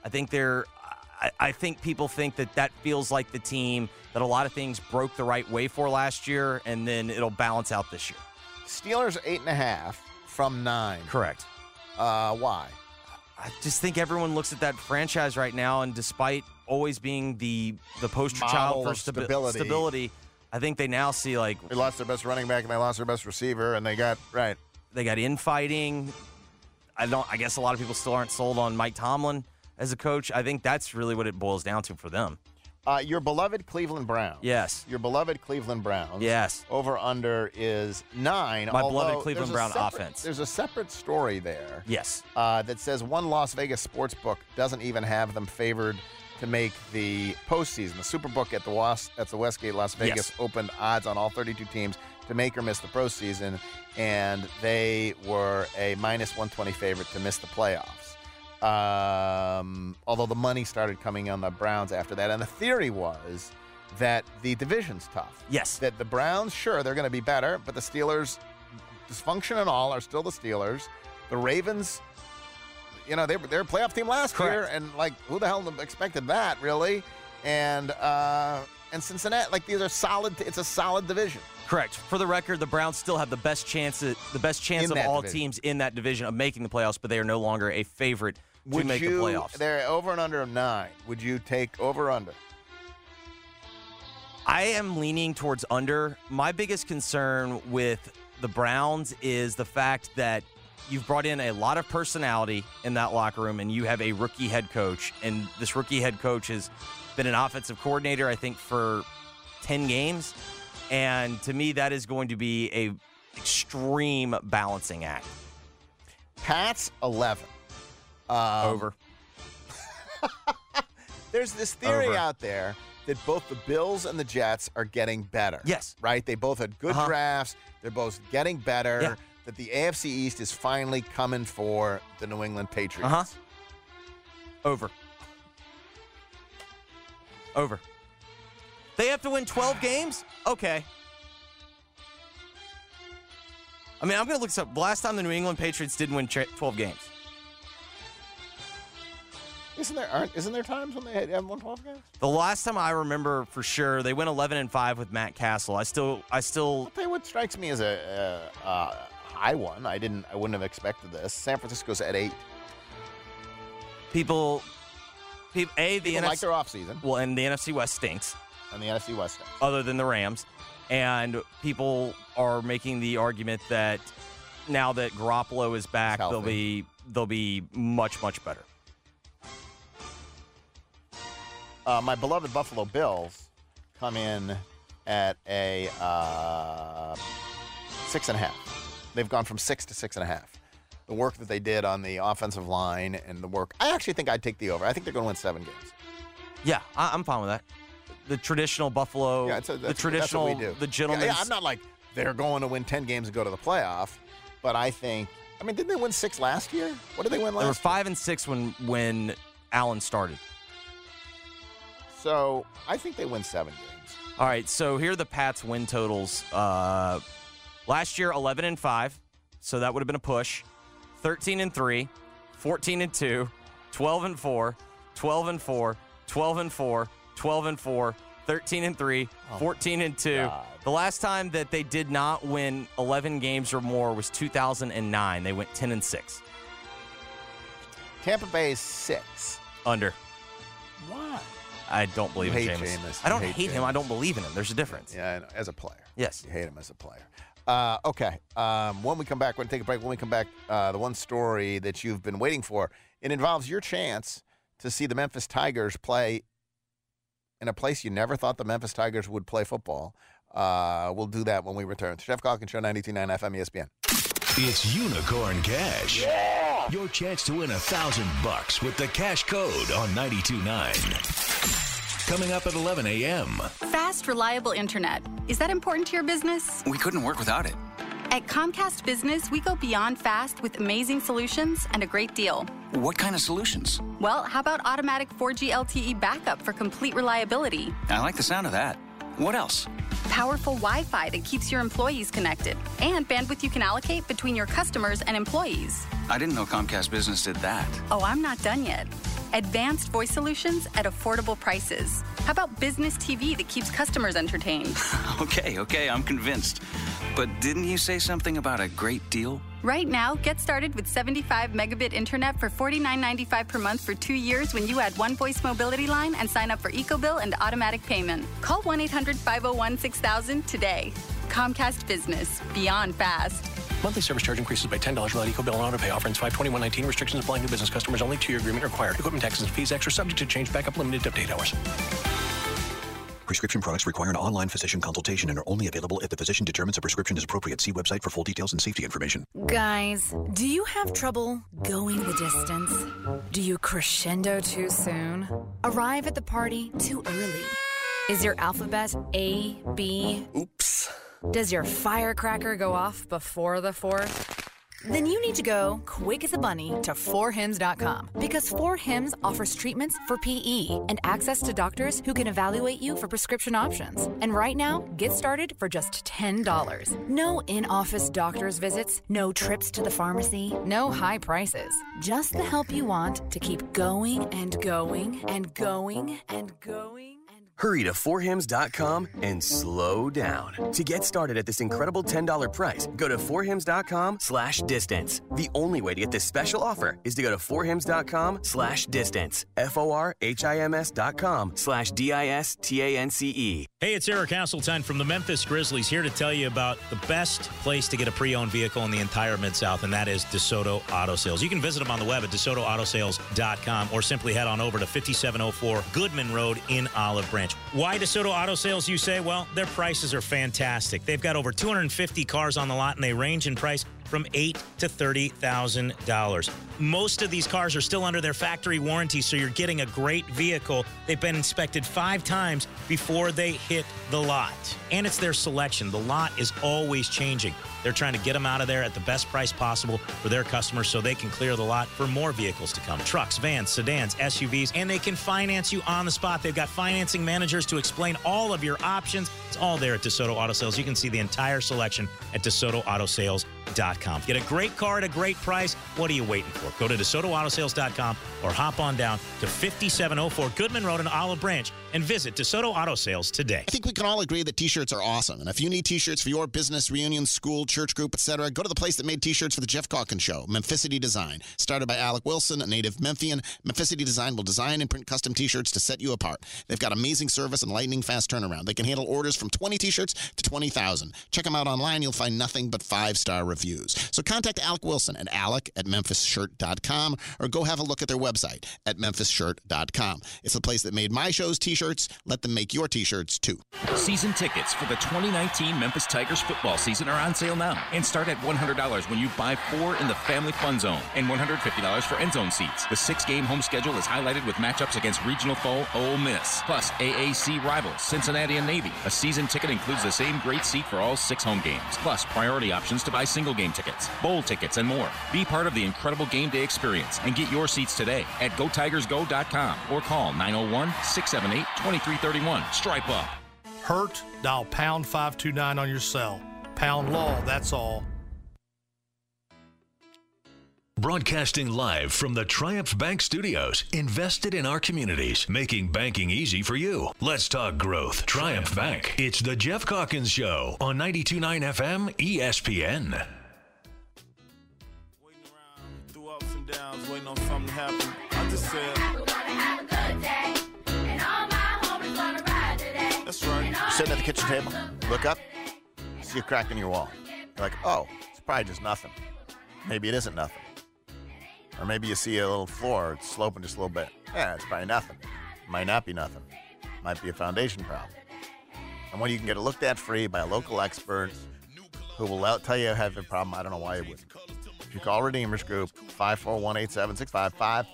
I think people think that feels like the team that a lot of things broke the right way for last year, and then it'll balance out this year. Steelers 8.5 from 9. Correct. Why? I just think everyone looks at that franchise right now, and despite always being the poster child for stability, I think they now see like they lost their best running back and they lost their best receiver, and they got infighting. I guess a lot of people still aren't sold on Mike Tomlin as a coach. I think that's really what it boils down to for them. Your beloved Cleveland Browns. Yes. Your beloved Cleveland Browns. Yes. Over under is 9. My beloved Cleveland Brown offense. There's a separate story there. Yes. That says one Las Vegas sportsbook doesn't even have them favored to make the postseason. The Superbook at the Westgate Las Vegas opened odds on all 32 teams to make or miss the postseason, and they were a -120 favorite to miss the playoffs. Although the money started coming on the Browns after that. And the theory was that the division's tough. Yes. That the Browns, sure, they're going to be better, but the Steelers, dysfunction and all, are still the Steelers. The Ravens, they were a playoff team last year, and, who the hell expected that, really? And Cincinnati, these are solid. It's a solid division. Correct. For the record, the Browns still have the best chance of all teams in that division of making the playoffs, but they are no longer a favorite to make the playoffs. They're over and under of 9. Would you take over or under? I am leaning towards under. My biggest concern with the Browns is the fact that you've brought in a lot of personality in that locker room, and you have a rookie head coach, and this rookie head coach has been an offensive coordinator, I think, for 10 games. And to me, that is going to be a extreme balancing act. Pats 11. Over. There's this theory out there that both the Bills and the Jets are getting better. Yes. Right? They both had good drafts. They're both getting better. Yeah. That the AFC East is finally coming for the New England Patriots. Over. Over. They have to win 12 games? Okay. I'm going to look this up. The last time the New England Patriots didn't win 12 games. Isn't there times when they haven't won 12 games? The last time I remember for sure, they went 11-5 with Matt Castle. I still. I'll tell you what strikes me as a high one. I wouldn't have expected this. San Francisco's at 8. People like their offseason. Well, and the NFC West stinks. And the NFC West stinks. Other than the Rams. And people are making the argument that now that Garoppolo is back, they'll be much, much better. My beloved Buffalo Bills come in at a 6.5. They've gone from 6 to 6.5. The work that they did on the offensive line and the work, I actually think I'd take the over. I think they're going to win 7 games. Yeah, I'm fine with that. The traditional Buffalo, that's the what we do. The gentleman's. Yeah, I'm not like they're going to win 10 games and go to the playoff, but I think, didn't they win 6 last year? What did they win last year? They were 5-6 when Allen started. So I think they win 7 games. All right, so here are the Pats' win totals. Last year, 11-5, so that would have been a push. 13-3, 14-2, 12-4, 12-4, 12-4, 12-4, 13-3, 14-2. The last time that they did not win 11 games or more was 2009. They went 10-6. Tampa Bay is 6. Under. Why? I don't believe in hate Jameis. Jameis. I don't You hate him. I don't believe in him. There's a difference. Yeah, I know. As a player. Yes. You hate him as a player. Okay. When we come back, we're going to take a break. When we come back, the one story that you've been waiting for, it involves your chance to see the Memphis Tigers play in a place you never thought the Memphis Tigers would play football. We'll do that when we return. It's Jeff Calkins Show, 92.9 FM ESPN. It's Unicorn Cash. Yeah! Your chance to win $1,000 with the cash code on 92.9. Coming up at 11 a.m. Fast, reliable internet. Is that important to your business? We couldn't work without it. At Comcast Business, we go beyond fast with amazing solutions and a great deal. What kind of solutions? Well, how about automatic 4G LTE backup for complete reliability? I like the sound of that. What else? Powerful Wi-Fi that keeps your employees connected, and bandwidth you can allocate between your customers and employees. I didn't know Comcast Business did that. Oh, I'm not done yet. Advanced voice solutions at affordable prices. How about business TV that keeps customers entertained? Okay, I'm convinced. But didn't you say something about a great deal? Right now, get started with 75 megabit internet for $49.95 per month for 2 years when you add one voice mobility line and sign up for EcoBill and automatic payment. Call 1-800-501-6000 today. Comcast Business. Beyond fast. Monthly service charge increases by $10 without EcoBill and auto pay. Offer ends 5/21/19. Restrictions apply. New business customers only. 2-year agreement required. Equipment taxes and fees extra. Subject to change. Backup limited update hours. Prescription products require an online physician consultation and are only available if the physician determines a prescription is appropriate. See website for full details and safety information. Guys, do you have trouble going the distance? Do you crescendo too soon? Arrive at the party too early? Is your alphabet A, B? Oops. Does your firecracker go off before the 4th? Then you need to go quick as a bunny to 4hims.com, because 4hims offers treatments for PE and access to doctors who can evaluate you for prescription options. And right now, get started for just $10. No in-office doctor's visits, no trips to the pharmacy, no high prices. Just the help you want to keep going and going and going and going. Hurry to 4hims.com and slow down. To get started at this incredible $10 price, go to 4hims.com/distance. The only way to get this special offer is to go to 4hims.com/distance. FORHIMS.com/DISTANCE. Hey, it's Eric Hasseltine from the Memphis Grizzlies here to tell you about the best place to get a pre-owned vehicle in the entire Mid-South, and that is DeSoto Auto Sales. You can visit them on the web at DeSotoAutoSales.com or simply head on over to 5704 Goodman Road in Olive Branch. Why DeSoto Auto Sales, you say? Well, their prices are fantastic. They've got over 250 cars on the lot, and they range in price from $8,000 to $30,000. Most of these cars are still under their factory warranty, so you're getting a great vehicle. They've been inspected 5 times before they hit the lot. And it's their selection. The lot is always changing. They're trying to get them out of there at the best price possible for their customers so they can clear the lot for more vehicles to come. Trucks, vans, sedans, SUVs, and they can finance you on the spot. They've got financing managers to explain all of your options. It's all there at DeSoto Auto Sales. You can see the entire selection at DeSotoAutoSales.com. Get a great car at a great price. What are you waiting for? Go to DeSotoAutoSales.com or hop on down to 5704 Goodman Road in Olive Branch and visit DeSoto Auto Sales today. I think we can all agree that T-shirts are awesome. And if you need T-shirts for your business, reunion, school, church group, etc., go to the place that made T-shirts for the Jeff Calkins Show, Memphisity Design. Started by Alec Wilson, a native Memphian, Memphisity Design will design and print custom T-shirts to set you apart. They've got amazing service and lightning fast turnaround. They can handle orders from 20 T-shirts to 20,000. Check them out online. You'll find nothing but 5-star reviews. So contact Alec Wilson at alec@memphisShirt.com or go have a look at their website at memphisShirt.com. It's the place that made my show's T-shirts. Let them make your T-shirts, too. Season tickets for the 2019 Memphis Tigers football season are on sale now and start at $100 when you buy 4 in the Family Fun Zone and $150 for end zone seats. The 6-game home schedule is highlighted with matchups against regional foe Ole Miss, plus AAC rivals Cincinnati and Navy. A season ticket includes the same great seat for all 6 home games, plus priority options to buy single-game tickets, bowl tickets, and more. Be part of the incredible game day experience and get your seats today at GoTigersGo.com or call 901-678-2331. Stripe up. Hurt? Dial pound 529 on your cell. Pound law, that's all. Broadcasting live from the Triumph Bank Studios, invested in our communities, making banking easy for you. Let's talk growth. Triumph Bank. It's the Jeff Calkins Show on 92.9 FM ESPN. Waiting around through ups and downs, waiting on something to happen. I just said, that's right. Sitting at the kitchen table, look up, see a crack in your wall. You're like, oh, it's probably just nothing. Maybe it isn't nothing. Or maybe you see a little floor, it's sloping just a little bit. Yeah, it's probably nothing. Might not be nothing. Might be a foundation problem. And when you can get it looked at free by a local expert who will tell you you have a problem, I don't know why you wouldn't. If you call Redeemers Group, 541-8765,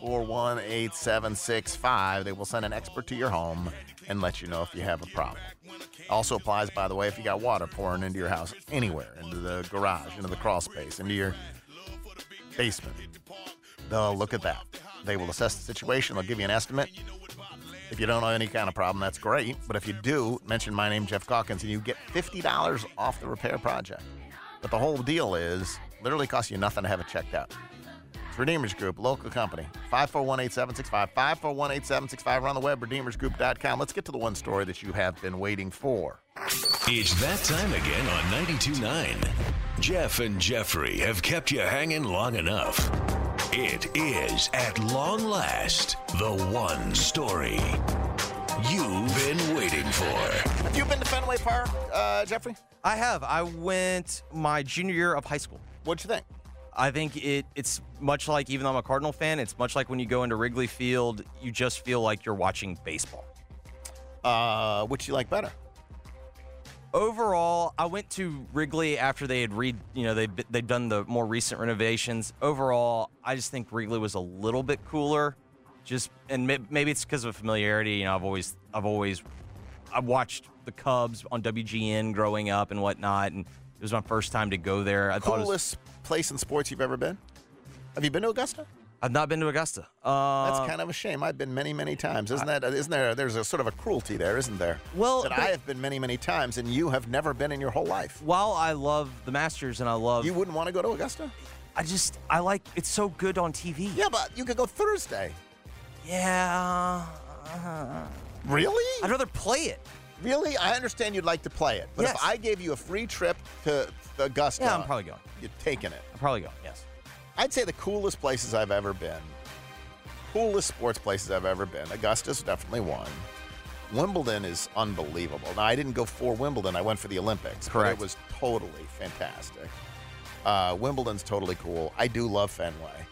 541-8765, they will send an expert to your home and let you know if you have a problem. Also applies, by the way, if you got water pouring into your house anywhere, into the garage, into the crawl space, into your basement. They'll look at that. They will assess the situation. They'll give you an estimate. If you don't know any kind of problem, that's great. But if you do, mention my name, Jeff Calkins, and you get $50 off the repair project. But the whole deal is literally costs you nothing to have it checked out. It's Redeemers Group, local company. 541-8765, 541-8765. Or on the web, redeemersgroup.com. Let's get to the one story that you have been waiting for. It's that time again on 92.9. Jeff and Jeffrey have kept you hanging long enough. It is, at long last, the one story you've been waiting for. Have you been to Fenway Park, Jeffrey? I have. I went my junior year of high school. What'd you think? I think it's much like, even though I'm a Cardinal fan, it's much like when you go into Wrigley Field, you just feel like you're watching baseball. Which you like better? Overall, I went to Wrigley after they had they've done the more recent renovations. Overall, I just think Wrigley was a little bit cooler. And maybe it's because of familiarity. You know, I've watched the Cubs on WGN growing up and whatnot, and it was my first time to go there. I thought Coolest place in sports you've ever been? Have you been to Augusta? I've not been to Augusta. That's kind of a shame. I've been many, many times. Isn't there? There's a sort of a cruelty there, isn't there? Well, I have been many, many times, and you have never been in your whole life. While I love the Masters and I love, you wouldn't want to go to Augusta? I like it's so good on TV. Yeah, but you could go Thursday. Yeah. Really? I'd rather play it. Really? I understand you'd like to play it, but yes. If I gave you a free trip to Augusta, yeah, I'm probably going. You're taking it. I'm probably going. Yes. I'd say the coolest places I've ever been, coolest sports places I've ever been. Augusta's definitely one. Wimbledon is unbelievable. Now, I didn't go for Wimbledon. I went for the Olympics. Correct. But it was totally fantastic. Wimbledon's totally cool. I do love Fenway.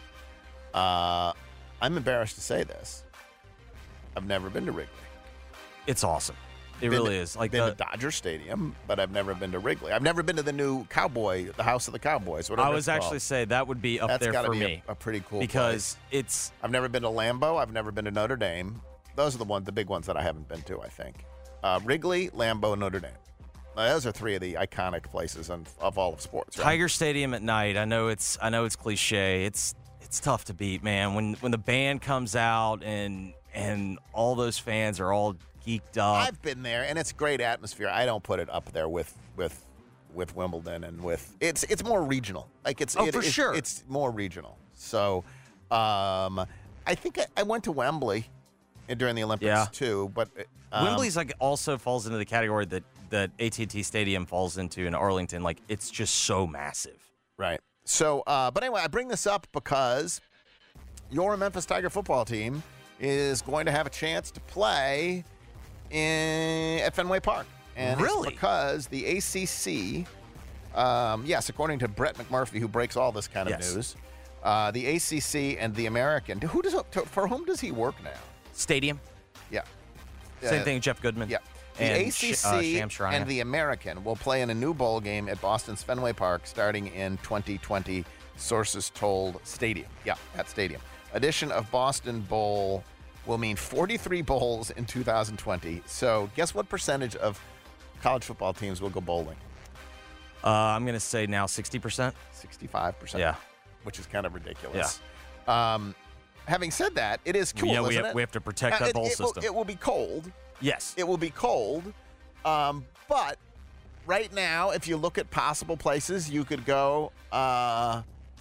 I'm embarrassed to say this. I've never been to Wrigley. It's awesome. It really is. I've been to Dodger Stadium, but I've never been to Wrigley. I've never been to the new Cowboy, the House of the Cowboys. I was actually say that would be up there for me. A pretty cool because place. I've never been to Lambeau. I've never been to Notre Dame. Those are the big ones that I haven't been to, I think. Wrigley, Lambeau, Notre Dame. Now, those are three of the iconic places of all of sports. Right? Tiger Stadium at night. I know it's cliche. It's tough to beat, man. When the band comes out and all those fans are all geeked up. I've been there, and it's a great atmosphere. I don't put it up there with Wimbledon and with it's more regional. Like for sure. It's more regional. So, I think I went to Wembley during the Olympics too. But Wembley's also falls into the category that AT&T Stadium falls into in Arlington. Like it's just so massive. Right. So, but anyway, I bring this up because your Memphis Tiger football team is going to have a chance to play at Fenway Park. And really? It's because the ACC, yes, according to Brett McMurphy, who breaks all this kind of news, the ACC and the American, for whom does he work now? Stadium. Yeah. Same thing, Jeff Goodman. Yeah. The ACC and the American will play in a new bowl game at Boston's Fenway Park starting in 2020, sources told Stadium. Yeah, that stadium. Addition of Boston Bowl will mean 43 bowls in 2020. So guess what percentage of college football teams will go bowling? I'm going to say now 60%. 65%. Yeah. Which is kind of ridiculous. Yeah. Having said that, it is cool, isn't it? We have to protect that bowl system. It will be cold. Yes. It will be cold. But right now, if you look at possible places you could go,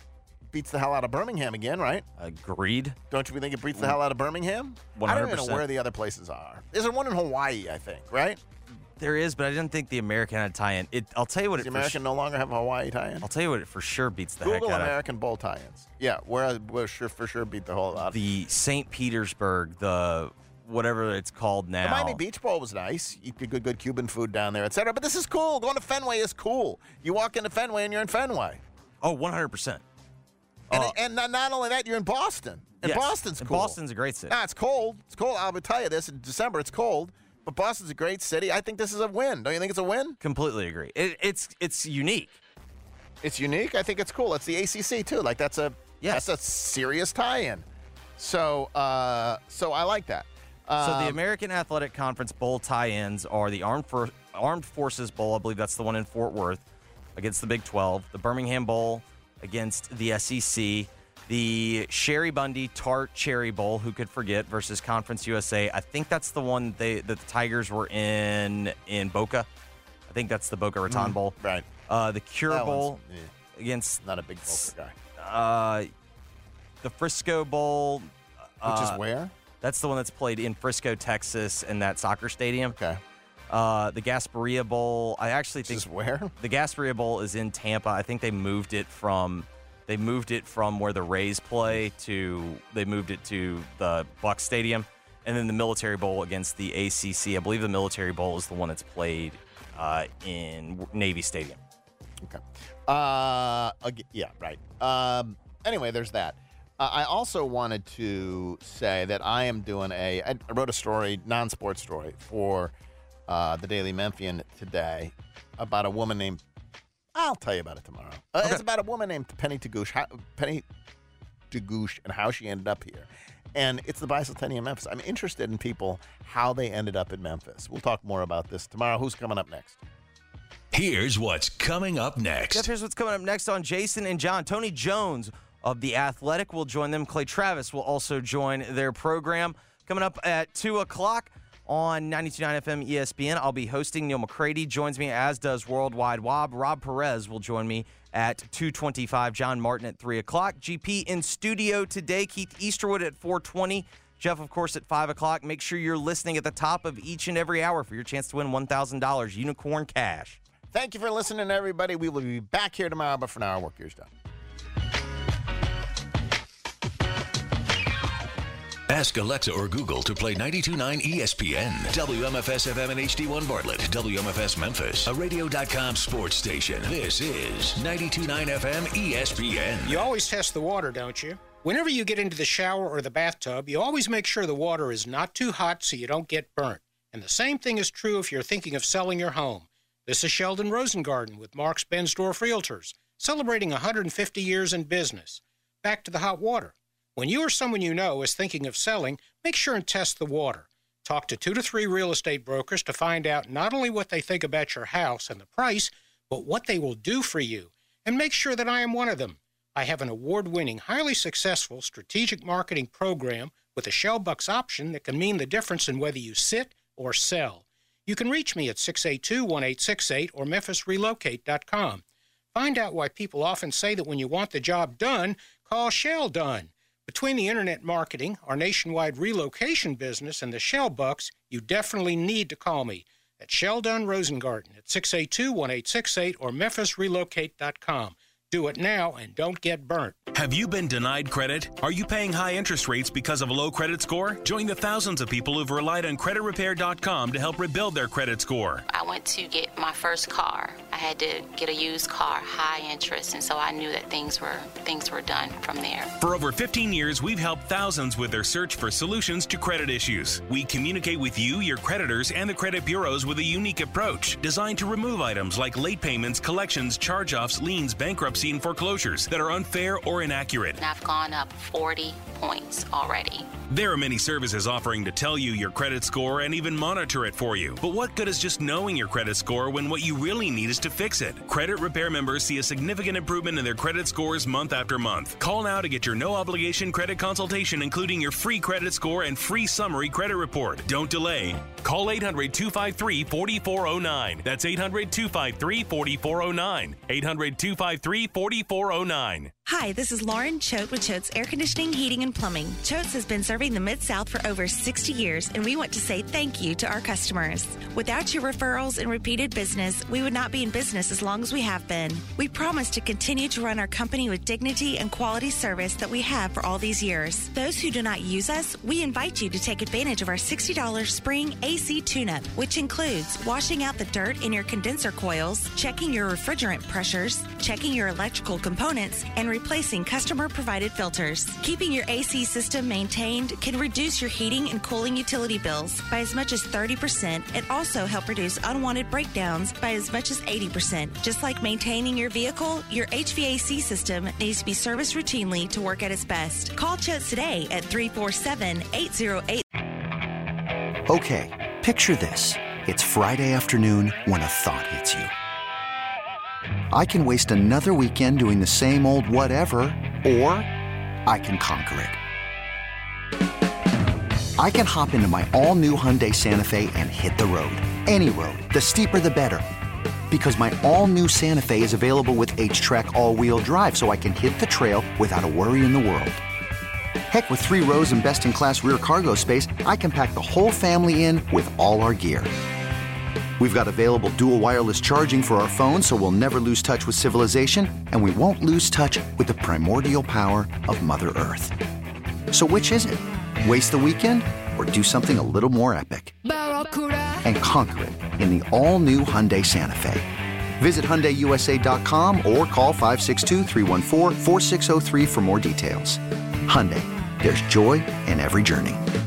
beats the hell out of Birmingham again, right? Agreed. Don't you think it beats the hell out of Birmingham? 100%. I don't even know where the other places are. There's one in Hawaii, I think, right? There is, but I didn't think the American had a tie-in. I'll tell you what. Does the American no longer have a Hawaii tie-in? I'll tell you what. It for sure beats the Google heck out American Bowl tie-ins. Yeah, where for sure beat the whole lot. The St. Petersburg, the whatever it's called now. The Miami Beach Bowl was nice. You could get good Cuban food down there, etc. But this is cool. Going to Fenway is cool. You walk into Fenway and you're in Fenway. Oh, 100%. And not only that, you're in Boston. And yes. Boston's cool. Boston's a great city. Nah, it's cold. It's cold. I'll tell you this. In December, it's cold. But Boston's a great city. I think this is a win. Don't you think it's a win? Completely agree. It's unique. It's unique. I think it's cool. It's the ACC too. Like that's a serious tie-in. So I like that. So the American Athletic Conference Bowl tie-ins are the Armed Forces Bowl. I believe that's the one in Fort Worth against the Big 12. The Birmingham Bowl against the SEC. The Sherry Bundy Tart Cherry Bowl, who could forget, versus Conference USA. I think that's the one that the Tigers were in Boca. I think that's the Boca Raton Bowl. Right. The Cure Bowl against... Not a big Boca guy. The Frisco Bowl. Which is where? That's the one that's played in Frisco, Texas, in that soccer stadium. Okay. The Gasparilla Bowl. I actually think... Which is where? The Gasparilla Bowl is in Tampa. I think they moved it from... where the Rays play they moved it to the Bucs Stadium, and then the Military Bowl against the ACC. I believe the Military Bowl is the one that's played in Navy Stadium. Okay. Yeah, right. Anyway, there's that. I also wanted to say that I am doing I wrote a story, non-sports story, for the Daily Memphian today about a woman named, I'll tell you about it tomorrow. It's about a woman named Penny Tagoosh and how she ended up here. And it's the Bicentennial Memphis. I'm interested in people, how they ended up in Memphis. We'll talk more about this tomorrow. Who's coming up next? Here's what's coming up next. Jeff, here's what's coming up next on Jason and John. Tony Jones of The Athletic will join them. Clay Travis will also join their program. Coming up at 2 o'clock on 92.9 FM ESPN, I'll be hosting. Neil McCready joins me, as does Worldwide Wob. Rob Perez will join me at 2:25. John Martin at 3 o'clock. GP in studio today. Keith Easterwood at 4:20. Jeff, of course, at 5 o'clock. Make sure you're listening at the top of each and every hour for your chance to win $1,000 Unicorn Cash. Thank you for listening, everybody. We will be back here tomorrow, but for now, our work here's done. Ask Alexa or Google to play 92.9 ESPN, WMFS-FM and HD1 Bartlett, WMFS Memphis, a radio.com sports station. This is 92.9 FM ESPN. You always test the water, don't you? Whenever you get into the shower or the bathtub, you always make sure the water is not too hot so you don't get burnt. And the same thing is true if you're thinking of selling your home. This is Sheldon Rosengarten with Marks Bensdorf Realtors, celebrating 150 years in business. Back to the hot water. When you or someone you know is thinking of selling, make sure and test the water. Talk to 2 to 3 real estate brokers to find out not only what they think about your house and the price, but what they will do for you. And make sure that I am one of them. I have an award-winning, highly successful strategic marketing program with a Shell Bucks option that can mean the difference in whether you sit or sell. You can reach me at 682-1868 or memphisrelocate.com. Find out why people often say that when you want the job done, call Shell Done. Between the internet marketing, our nationwide relocation business, and the Shell Bucks, you definitely need to call me at Sheldon Rosengarten at 682-1868 or memphisrelocate.com. Do it now and don't get burnt. Have you been denied credit? Are you paying high interest rates because of a low credit score? Join the thousands of people who've relied on CreditRepair.com to help rebuild their credit score. I went to get my first car. I had to get a used car, high interest, and so I knew that things were done from there. For over 15 years, we've helped thousands with their search for solutions to credit issues. We communicate with you, your creditors, and the credit bureaus with a unique approach designed to remove items like late payments, collections, charge-offs, liens, bankruptcy, and foreclosures that are unfair or inaccurate. And I've gone up 40 points already. There are many services offering to tell you your credit score and even monitor it for you. But what good is just knowing your credit score when what you really need is to fix it? Credit Repair members see a significant improvement in their credit scores month after month. Call now to get your no-obligation credit consultation, including your free credit score and free summary credit report. Don't delay. Call 800-253-4409. That's 800-253-4409. 800-253-4409. Hi, this is Lauren Choate with Choate's Air Conditioning, Heating, and Plumbing. Choate's has been serving the Mid-South for over 60 years, and we want to say thank you to our customers. Without your referrals and repeated business, we would not be in business as long as we have been. We promise to continue to run our company with dignity and quality service that we have for all these years. Those who do not use us, we invite you to take advantage of our $60 spring AC tune-up, which includes washing out the dirt in your condenser coils, checking your refrigerant pressures, checking your electrical components, and replacing customer-provided filters. Keeping your AC system maintained can reduce your heating and cooling utility bills by as much as 30% and also help reduce unwanted breakdowns by as much as 80%. Just like maintaining your vehicle, your HVAC system needs to be serviced routinely to work at its best. Call Choates today at 347-808. Okay, picture this. It's Friday afternoon when a thought hits you. I can waste another weekend doing the same old whatever, or I can conquer it. I can hop into my all-new Hyundai Santa Fe and hit the road. Any road. The steeper, the better. Because my all-new Santa Fe is available with H-Track all-wheel drive, so I can hit the trail without a worry in the world. Heck, with 3 rows and best-in-class rear cargo space, I can pack the whole family in with all our gear. We've got available dual wireless charging for our phones, so we'll never lose touch with civilization, and we won't lose touch with the primordial power of Mother Earth. So which is it? Waste the weekend or do something a little more epic? And conquer it in the all-new Hyundai Santa Fe. Visit HyundaiUSA.com or call 562-314-4603 for more details. Hyundai, there's joy in every journey.